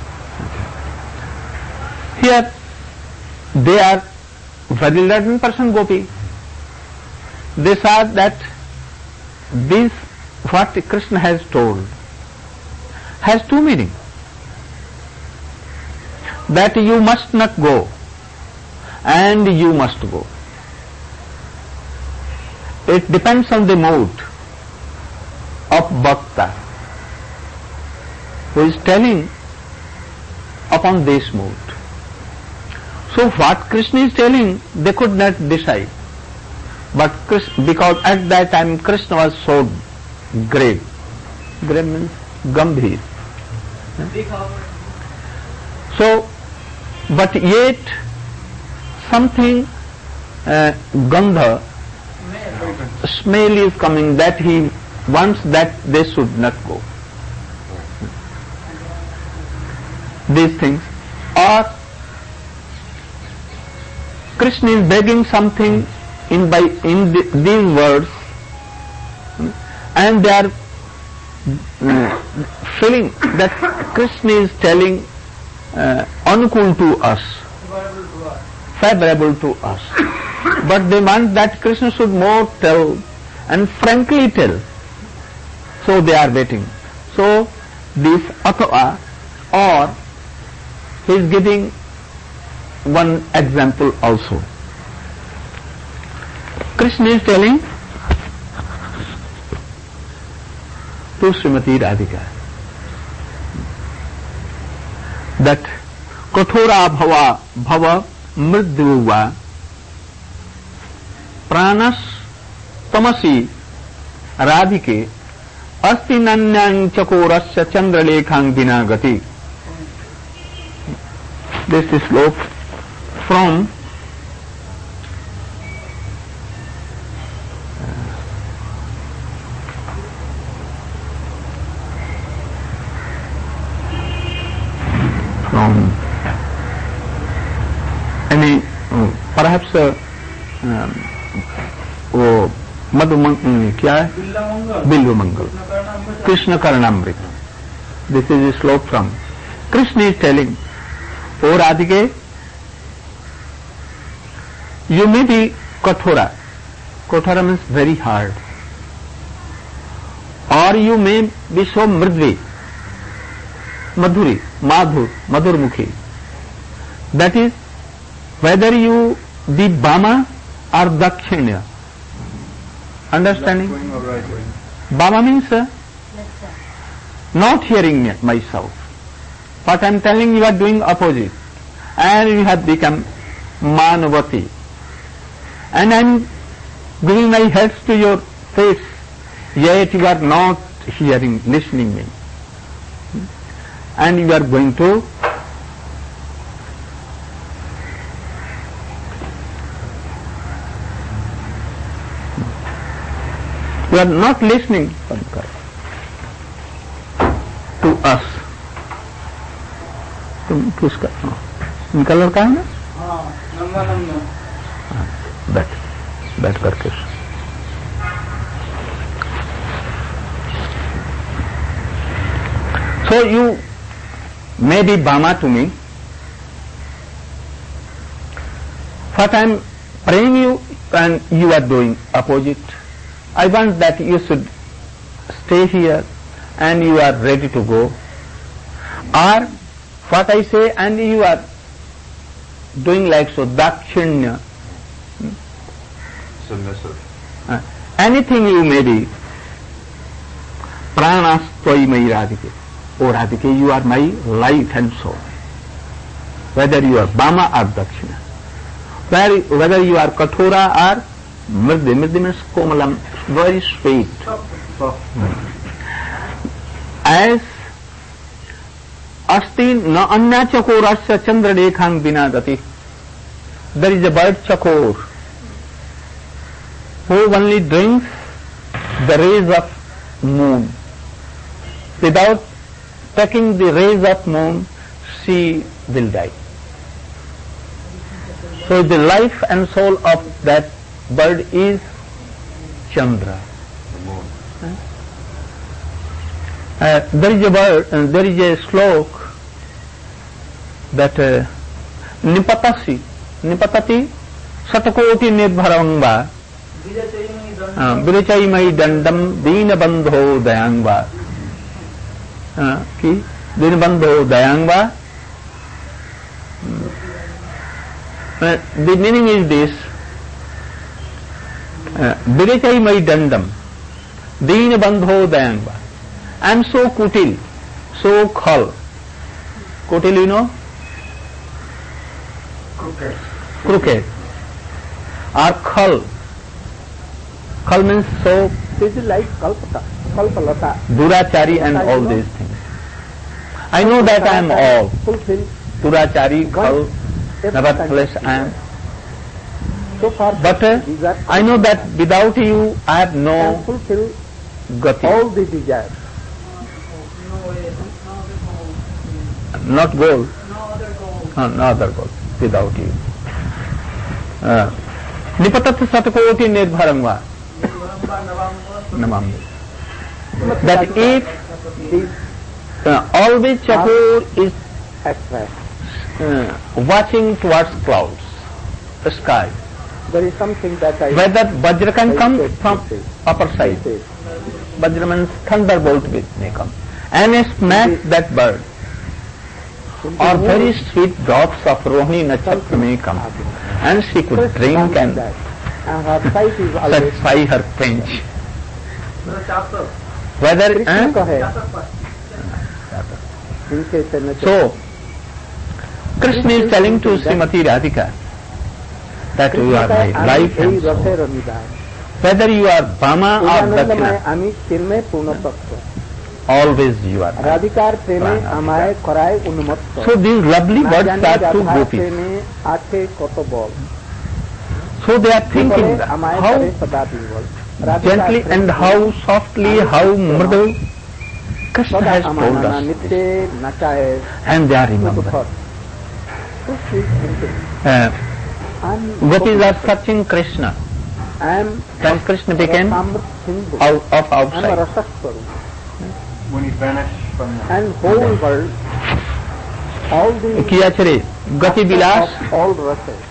Here they are very learned person gopi. They saw that this what Krishna has told has two meanings. That you must not go and you must go. It depends on the mood of bhakta who is telling upon this mood. So what Krishna is telling, they could not decide. But because at that time Krishna was so grave. Grave means Gambhir. So, but yet something Gandha, smell is coming that he wants that they should not go. These things. Or Krishna is begging something in these words, and they are feeling that Krishna is telling anukul to us, favorable to us. But they want that Krishna should more tell and frankly tell. So they are waiting. So this atava, or he is giving one example also. Krishna is telling to Srimati Radhika that kathora bhava mridhuva pranas tamasi radhike asti nanyang chakorasya chandralekhang dinagati. This is slope from any perhaps क्या है? Bilva Mangal, Krishna Karnamrita. This is a shloka from Krishna is telling, oh राधिके, you may be kathora. Kathora means very hard. Or you may be so mridvi, madhuri, madhurmukhi. That is, whether you be Bama or Dakshina. Understanding? Bama means not hearing myself. What I am telling you are doing opposite. And you have become Manavati. And I am giving my head to your face, yet you are not hearing, listening me. And you are going to you are not listening to us. तुम किसका? इनका लड़का है ना? बैठ करके. So you may be Bama to me. What I am praying you and you are doing opposite. I want that you should stay here and you are ready to go. Or what I say and you are doing like so, Dakshinya. Submissive. Anything you may be. Pranas tvai mai Radhike. O Radhike, you are my life and soul. Whether you are Bama or Dakshina. Whether you are Kathora or Mridhi. Mridhi means Komalam, very sweet. As Asti na anya chakorasya chandra dekhang vinadati. There is a bird chakor who only drinks the rays of moon. Without taking the rays of moon, she will die. So the life and soul of that bird is Chandra. There is a bird, there is a slok that Nipatati Satakoti Nirbharangva Virichaimai Dandam Dinabandho Dayangva. Dinabandho Dayangva. The meaning is this: Virichaimai Dandam Dinabandho Dayangva. I am so kutil, so khal. Kutil, you know? Crooked. Or khal. Khal means so. This is like kalpalata. Durachari and all these things. I know that I am all. Durachari, khal, nevertheless I am. But I know that without you I have no gati. All the desires. Not goal. No other goal without you. Nipatat satakoti nirbharangva. Namam. That if always Chakur is watching towards clouds, the sky. There is something that I... Whether Vajra can come from upper side. Vajra means thunderbolt may come. And smash that bird. Or very sweet drops of Rohini Nachatra may come. And she could drink and satisfy her quench. Whether... So, Krishna is telling to Srimati Radhika that you are my life and soul. Whether you are Bama or Dakshina, always you are my Prana. So these lovely words are to gopis. So they are thinking that how gently and how softly, how mridu Krishna has told us this. And they are remembering. Gopis are searching Krishna. Then Krishna became out of outside. When he vanished from the And whole world, all the किया चले गति विलास all rases,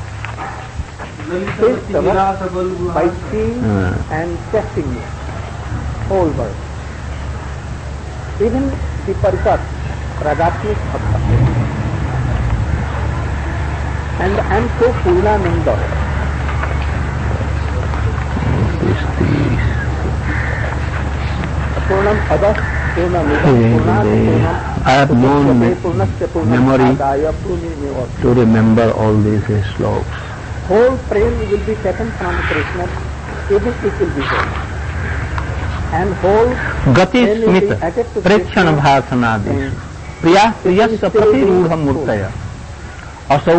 taste the rasa by seeing and tasting it, whole world. Even the Paripat, Ragatmik Bhakta. And I am so Purnananda. Purnam Adas, Purnam I have no memory to remember all these slokas. Whole prem will be taken from Krishna, even it will be there. And whole गति स्मित प्रेक्षण भाषणादि प्रिया प्रियस्य प्रतिरूढ़ मूर्तय असौ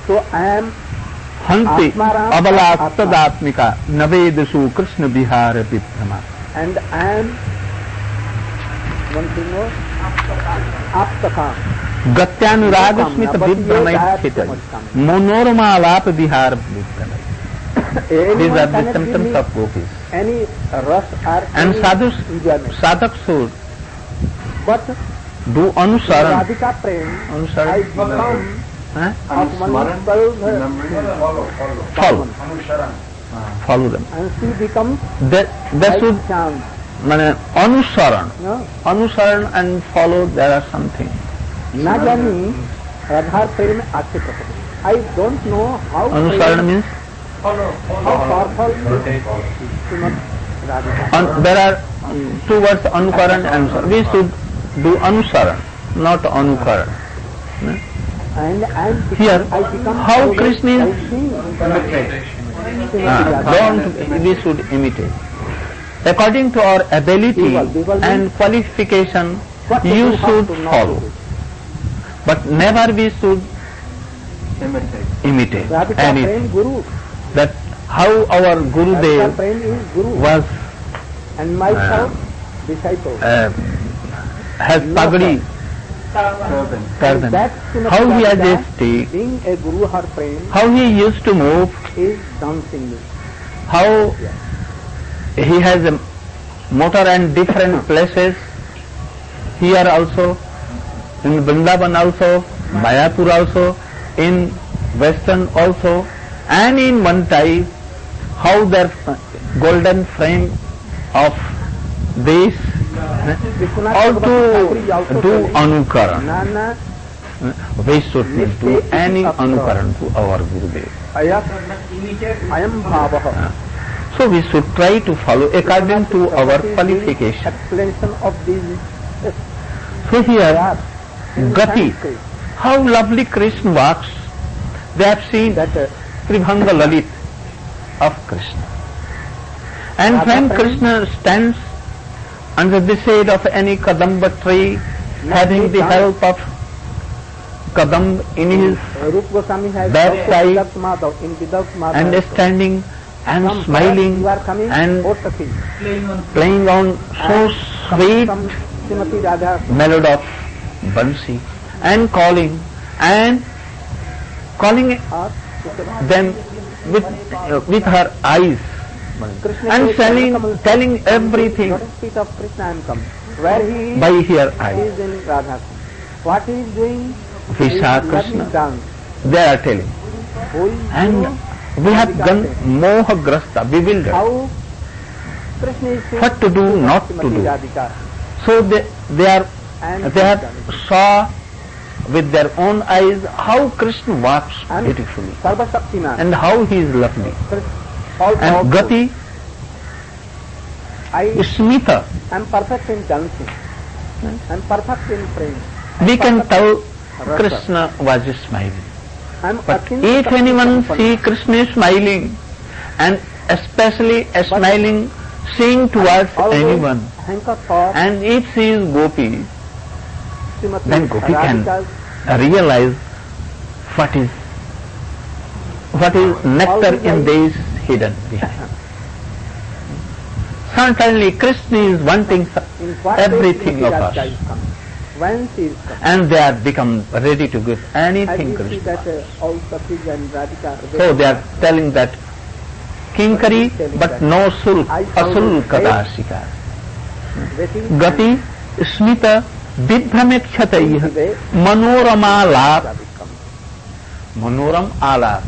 हंति अबला तदात्मिका नवेदसु कृष्ण विहार विभ्रमा. And I am one thing more, Aptaka. गत्यानुराग Smit विभ्रमय स्थित मनोरमालाप विहार विभ्रमय. These are the symptoms of gopis. Any rush or and sadhak should do anusaran. Radhika prem, anusaran. I become follow them. And she becomes that should anusaran. Anusaran and follow, there are something. Na jani Radha prem mein ache prakati. I don't know how anusaran means how powerful there are two words, anukaran and anusaran. We should do anusaran, not anukaran. And here, how Krishna is, we should imitate. According to our ability and qualification, you should follow. But never we should imitate anything. That how our Gurudev was and myself disciple has pagadi turban. How he has a stick, being a Guru her friend, how he used to move, is dancing. How he has a motor and different places. Here also, in Vrindavan also, Mayapur also, in Western also. And in one time, how their golden frame of this, all to do anukaran. We should do any anukaran to our Gurudev. So we should try to follow according to our qualification. Explanation of these. So here, Gati, how lovely Krishna walks. They have seen that Tribhanga Lalit of Krishna. And when Krishna stands under the shade of any Kadamba tree, having the help of Kadam in his backside, and standing and smiling and playing on so sweet melody of Bansi and calling them with her eyes and telling everything by her eyes. What he is doing? Visa Krishna. They are telling. And we have gone mohagrasta, bewildered. What to do, not to do. So they have saw with their own eyes how Krishna walks beautifully and how he is lovely. And Gati, Smita, I am perfect in dancing. I am perfect in praying. We can tell Krishna was smiling. But if anyone see Krishna smiling, and especially smiling, seeing towards anyone, and if she is Gopi, then Gopi can realize what is nectar in this hidden behind. Certainly Krishna is wanting everything of us. And they are become ready to give anything Krishna. So they are telling that kinkari, but no sulk, asulk kadashika. Gati smita vidhramet khatayah manorama lap. Manoram alap.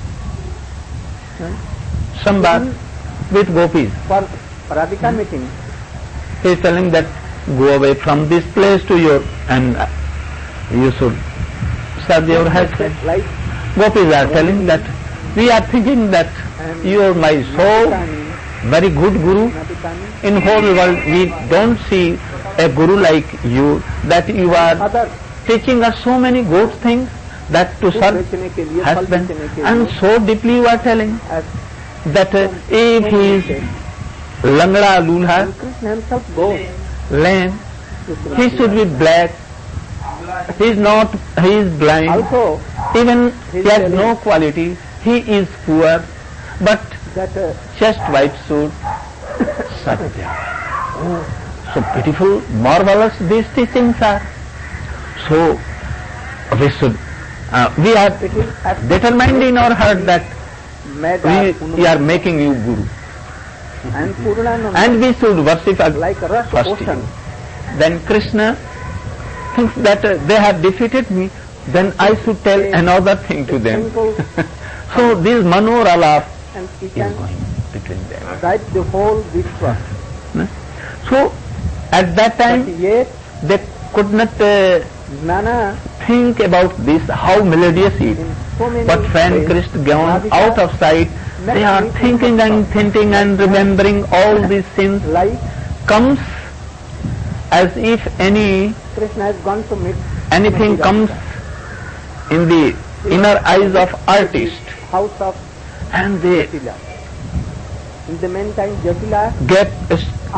Sambat with gopis. For Radhika meeting, he is telling that go away from this place to your, and you should serve your husband. like Gopis are telling that we are thinking that you are my so very good guru. In whole world we don't see a guru like you, that you are teaching us so many good things, that to serve husband, and so deeply you are telling that if he is langda lulha, Krishna himself goes. lame, he should be black, he is blind, Also, even he has no quality, he is poor, but that just white suit, Satya. So beautiful, marvelous these teachings are. So we should, we are determined in our heart that we are making you guru, and Purnananda, and we should worship like a rush first ocean. you. Then Krishna thinks that they have defeated me, then I should tell another thing to them. So this Manoralap And he is can going between them. guide the whole Vishwa. So at that But time yet, they could not Jnana think about this, how melodious it is. in so many But when ways, Krishna gone out of sight, they are thinking and thinking and remembering all these sins, like comes as if Krishna has gone to meet anything comes in the inner eyes of artist, house of and they Jatila. In the meantime, Jatila get a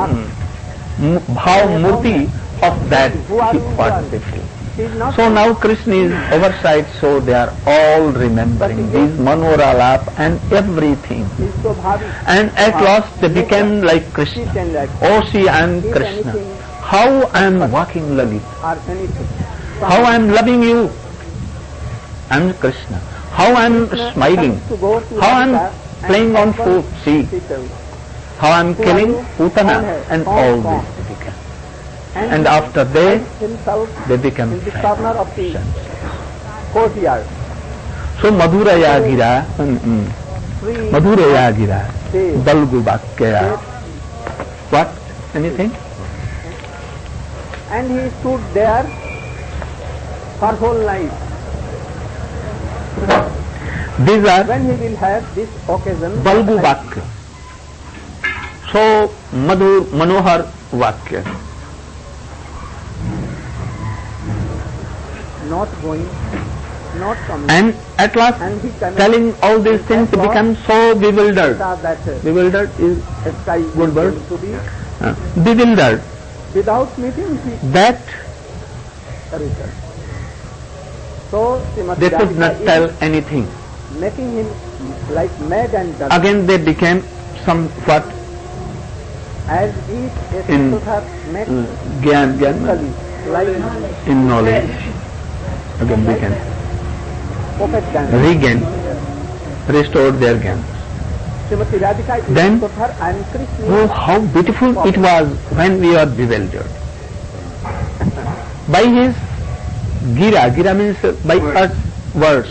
bhav murti of that what they feel. is not So now Krishna is oversight, so they are all remembering these Manoralap and everything. is so bhavi. And at last they became like Krishna. She can like Oh, see, I am Krishna. How I am walking Lalit. or anything. How I am loving you. I am Krishna. How I am smiling. To go to How I am Radhika playing on food. See. and How I am killing Putana and all this they became. And after they himself became in the friends. corner of the courtyard. So Madhuraya Gira, Free Madhuraya Gira, day. Balgu Bhakkaya. What? Anything? And he stood there for whole night. These are When he will have this occasion, Balgu Vakya. So Madhur Manohar Vakya. not going, not coming. And at last And he cannot telling all these things At last, become so bewildered. saw that Bewildered is sky is Good word. going to be bewildered. without meeting he That returned. So Srimati they could Radhika not is tell anything. making him like mad and dull, Again they became somewhat as if a in Sutta met Gyan, mentally, like in knowledge. Again they can perfect dance. regain, restored their Gyan. Srimati Radhika is Then- Sutta and Krishna. Oh, how beautiful it was when we are bewildered. By his Gira means by words.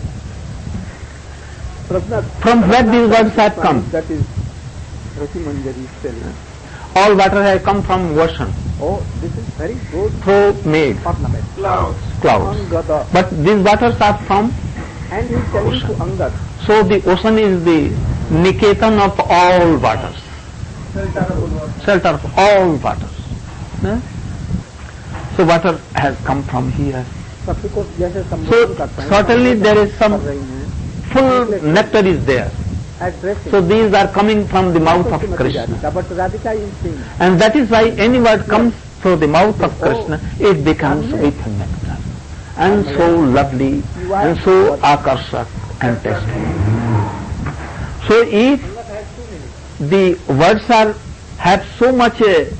From where these words have come? That is Rati Manjari is telling. All water has come from ocean, Oh, this is very good through made ornament. clouds. Angada. But these waters are from, And he is telling to Angad, so the ocean is the Niketan of all waters, shelter of all waters. Eh? So water has come from here. सबको को जैसे So संबोधन करता है certainly there is some कर रही हैं, full nectar is there. addressing. So these are coming from the mouth of Srimati Krishna. Radhika, but Radhika is saying, And that is why any word comes through the mouth of Krishna, it becomes with nectar. And so lovely, and so akarshak and tasty. So if the words have so much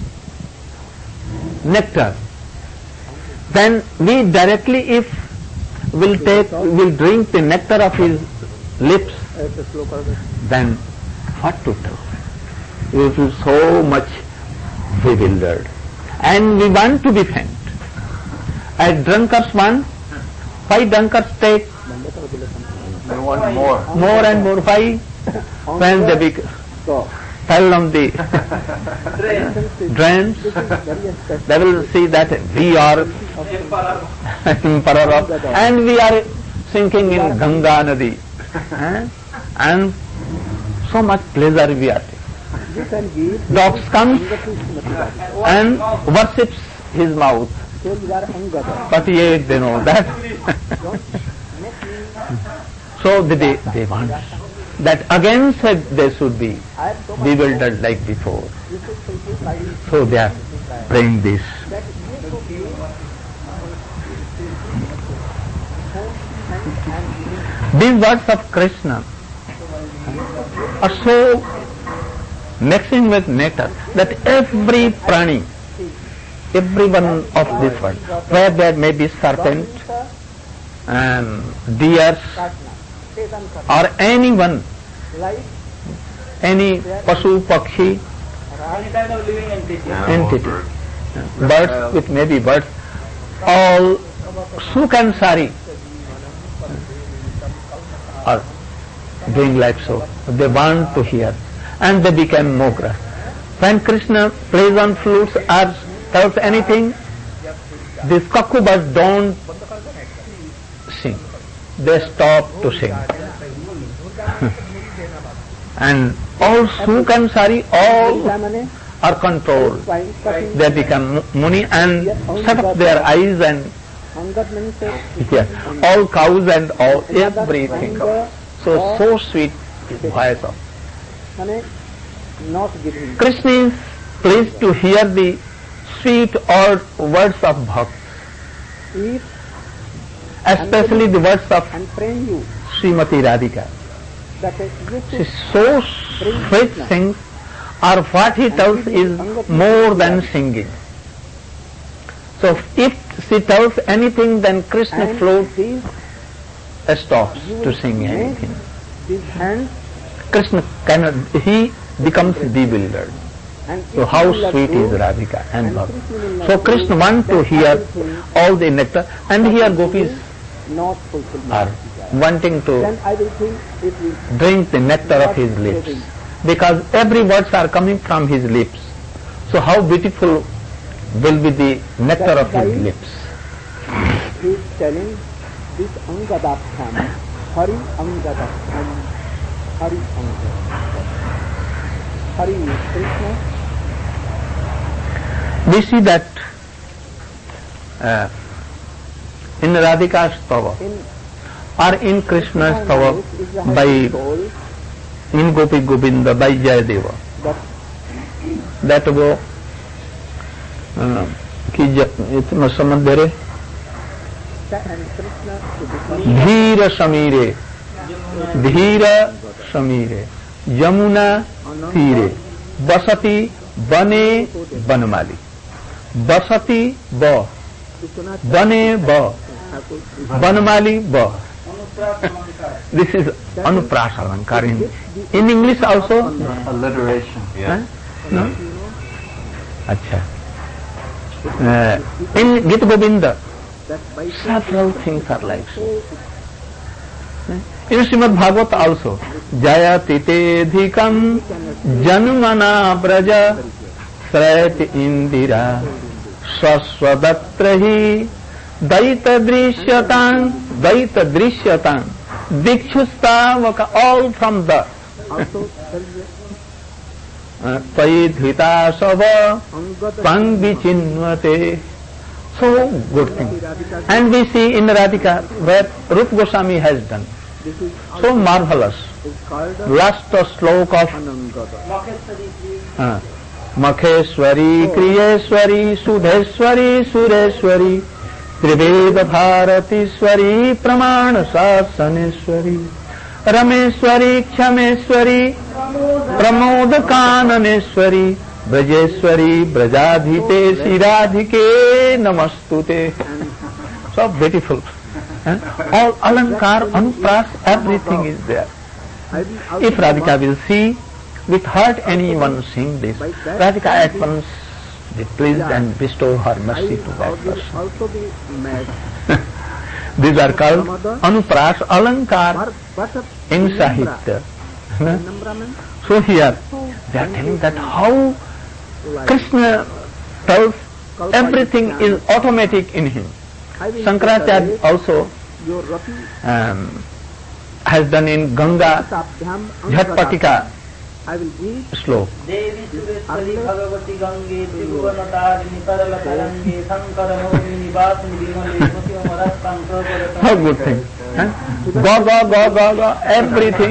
nectar, then we directly, if will drink the nectar of his lips, ऐसे slow कर दो. then What to tell? You feel so much bewildered. And we want to be faint. As drunkards want, why drunkards take? They want more. More and more. Why? When they fell on the drains, they will see that we are emperor of, and we are sinking in Ganga Nadi. And so much pleasure we are taking. Dogs comes and worships his mouth. But yet they know that. So they want that again said they should be bewildered like before. So they are praying this. These words of Krishna are so mixing with nectar that every prani, every one of this world, where there may be serpent and deers or anyone, any pasu, pakshi, entity, birds with maybe birds, all suk and sari are doing like so. They want to hear and they become mogra. When Krishna plays on flutes or tells anything, these cuckoo-birds don't sing. They stop to sing. And all suk and sari, all are controlled. They become muni and shut up their eyes and all cows and all everything. So sweet is the voice of Krishna is pleased to hear the sweet words of bhakti, especially the words of Srimati Radhika. She so sweet sings, or what he tells is more than singing. So if she tells anything, then Krishna floats, stops to sing anything. Krishna cannot, he becomes bewildered. So how sweet is Radhika and Bhakti. So Krishna wants to hear all the nectar, and here gopis are wanting to drink the nectar of his lips, because every words are coming from his lips. So how beautiful will be the nectar of his lips. He is telling this Angadaptham, Hari Angadaptham, Hari Angadaptham. Hari is Krishna. We see that in Radhika's stava or in Krishna's stava by in Gopi Govinda by Jayadeva, that वो कि इतना समझ दे रहे धीर समीरे यमुना तीरे बसती बने बनमाली बसती ब बने ब बनमाली ब. This is Anuprasa Alankar in English also. Alliteration. Yeah. No? Acha. In Gita Govinda, several things are like so. In Srimad Bhagavat also, Jayati Tedhikam Janmana Braja Srayati Indira Swaswadatrahi Daita Drishyatan Dikshustavaka, all from the Paidhita Sava Pangvichinvate. So good thing. And we see in Radhika where Rupa Goswami has done. So marvelous. Last sloka of Makheshwari, Kriyeshwari, Sudheshwari, Sureshwari, Triveda Bharatiswari, Pramana Sasaneshwari, Rameshwari, Kshameshwari, Pramoda Kananeshwari, Brajeshwari, Brajadhite, Siradhike, Namastute. So beautiful. All Alankar, Anupras, everything is there. If Radhika will see without anyone seeing this, Radhika at once pleased and bestow her mercy to that person. Also be mad. These are called Anupras Alankar in Sahitya. So here they are telling that how Krishna tells everything is automatic in him. Shankaracharya also has done in Ganga Jhatpatika slok. How good thing. Go, everything.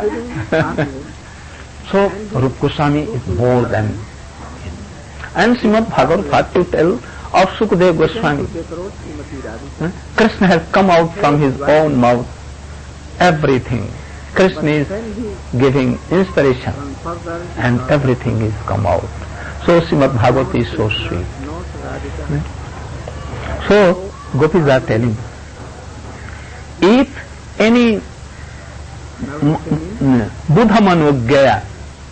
So Rupa Goswami is more than him. And Srimad Bhagavad had to tell of Sukadeva Goswami. Krishna has come out from his own mouth. Everything. Krishna is giving inspiration and everything is come out. So Srimad Bhagavad is so sweet. So Gopis are telling, if any Buddha Manogya,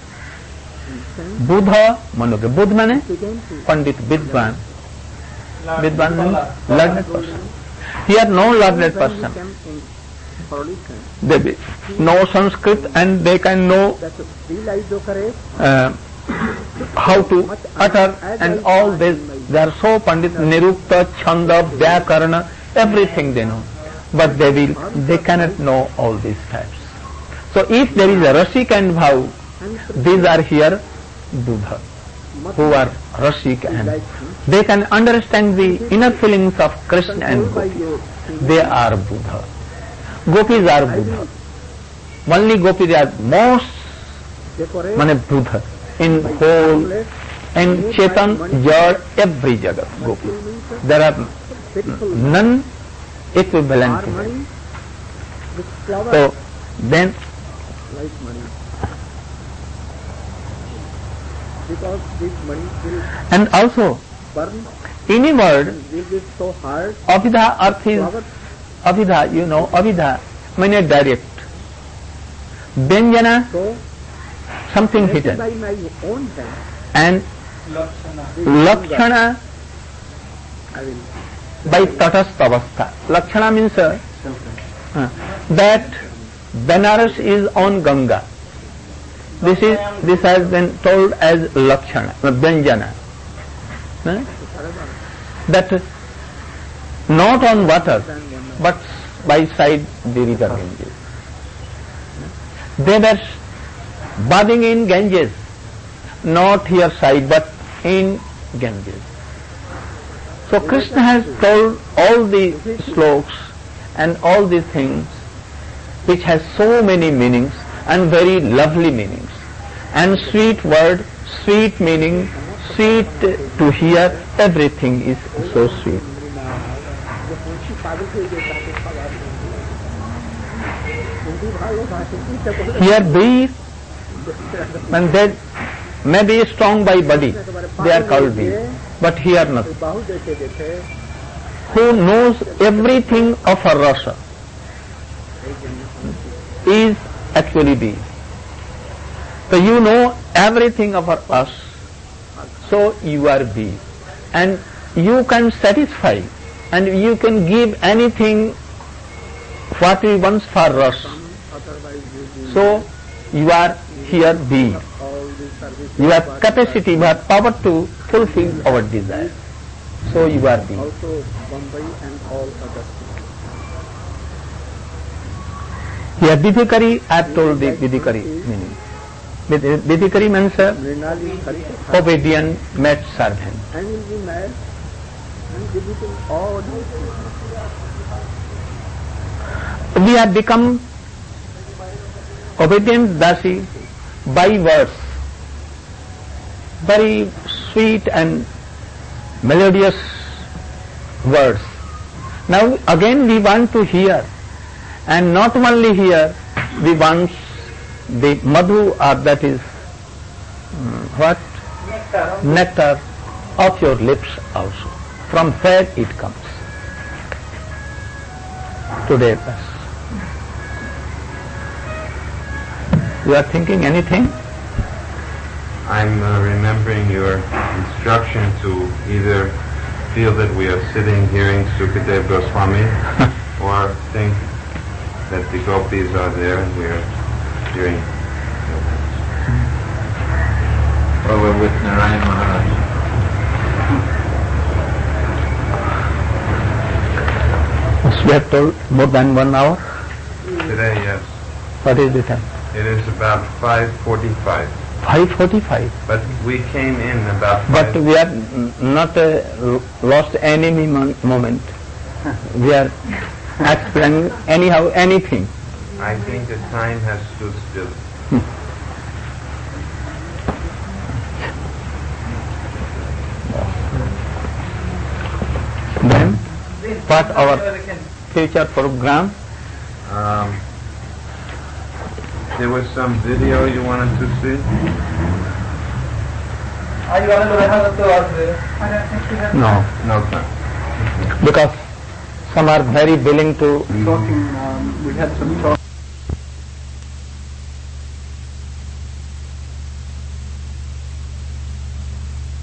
Buddha Manogya, Buddha means Pandit Vidwan. Vidwan means learned person. Here no learned person. They know Sanskrit and they can know how to utter and all this. They are so Pandit, Nirukta, Chanda, Vyakarana, everything they know. But they cannot know all these types. So if there is a Rasik and Bhav, these are here Buddha, who are Rasik and they can understand the inner feelings of Krishna and Gopis. They are Buddha. Gopis are Buddha. Only Gopis are most Buddha in whole and Chetan, Jad, every Jagat, Gopis. There are none equivalent to them. So then and also any word Abhidha arth is Abhidha, you know, Abhidha means direct. Vyanjana, something hidden. And Lakshana by Tatastha Avastha. Lakshana means that Benares is on Ganga. This has been told as Lakshana, Vyanjana. That not on water, but by side the river Ganges. They were bathing in Ganges, not here side, but in Ganges. So Krishna has told all the sloks and all these things which has so many meanings and very lovely meanings. And sweet word, sweet meaning, sweet to hear, everything is so sweet. Here bees, and they may be strong by body, they are called bees, but here not. Who knows everything of a rasa is actually bees. So you know everything of us, so you are bees. And you can satisfy and you can give anything what we want for us. So you are here being. You have capacity, you have power to fulfill our desire. So you are being. Also Bombay and all other things. Here Vidhikari, I have told the Vidhikari meaning. Vidhikari means obedient maid servant. And will be mad and give it all. We have become obedient dasi by words, very sweet and melodious words. Now again we want to hear, and not only hear, we want the madhu, or that is what? Nectar of your lips also. From where it comes. Today, you are thinking anything? I'm remembering your instruction to either feel that we are sitting hearing Sukadeva Goswami or think that the gopis are there and we are hearing. Or we're with Narayan Maharaj. We have told more than 1 hour? Today, yes. What is the time? It is about 5:45. 5:45. But we came in about 5. But we have not lost any moment. We are explaining anyhow anything. I think the time has stood still. Then, what our future program? There was some video you wanted to see? No. No. Because some are very willing to talking, we had some talk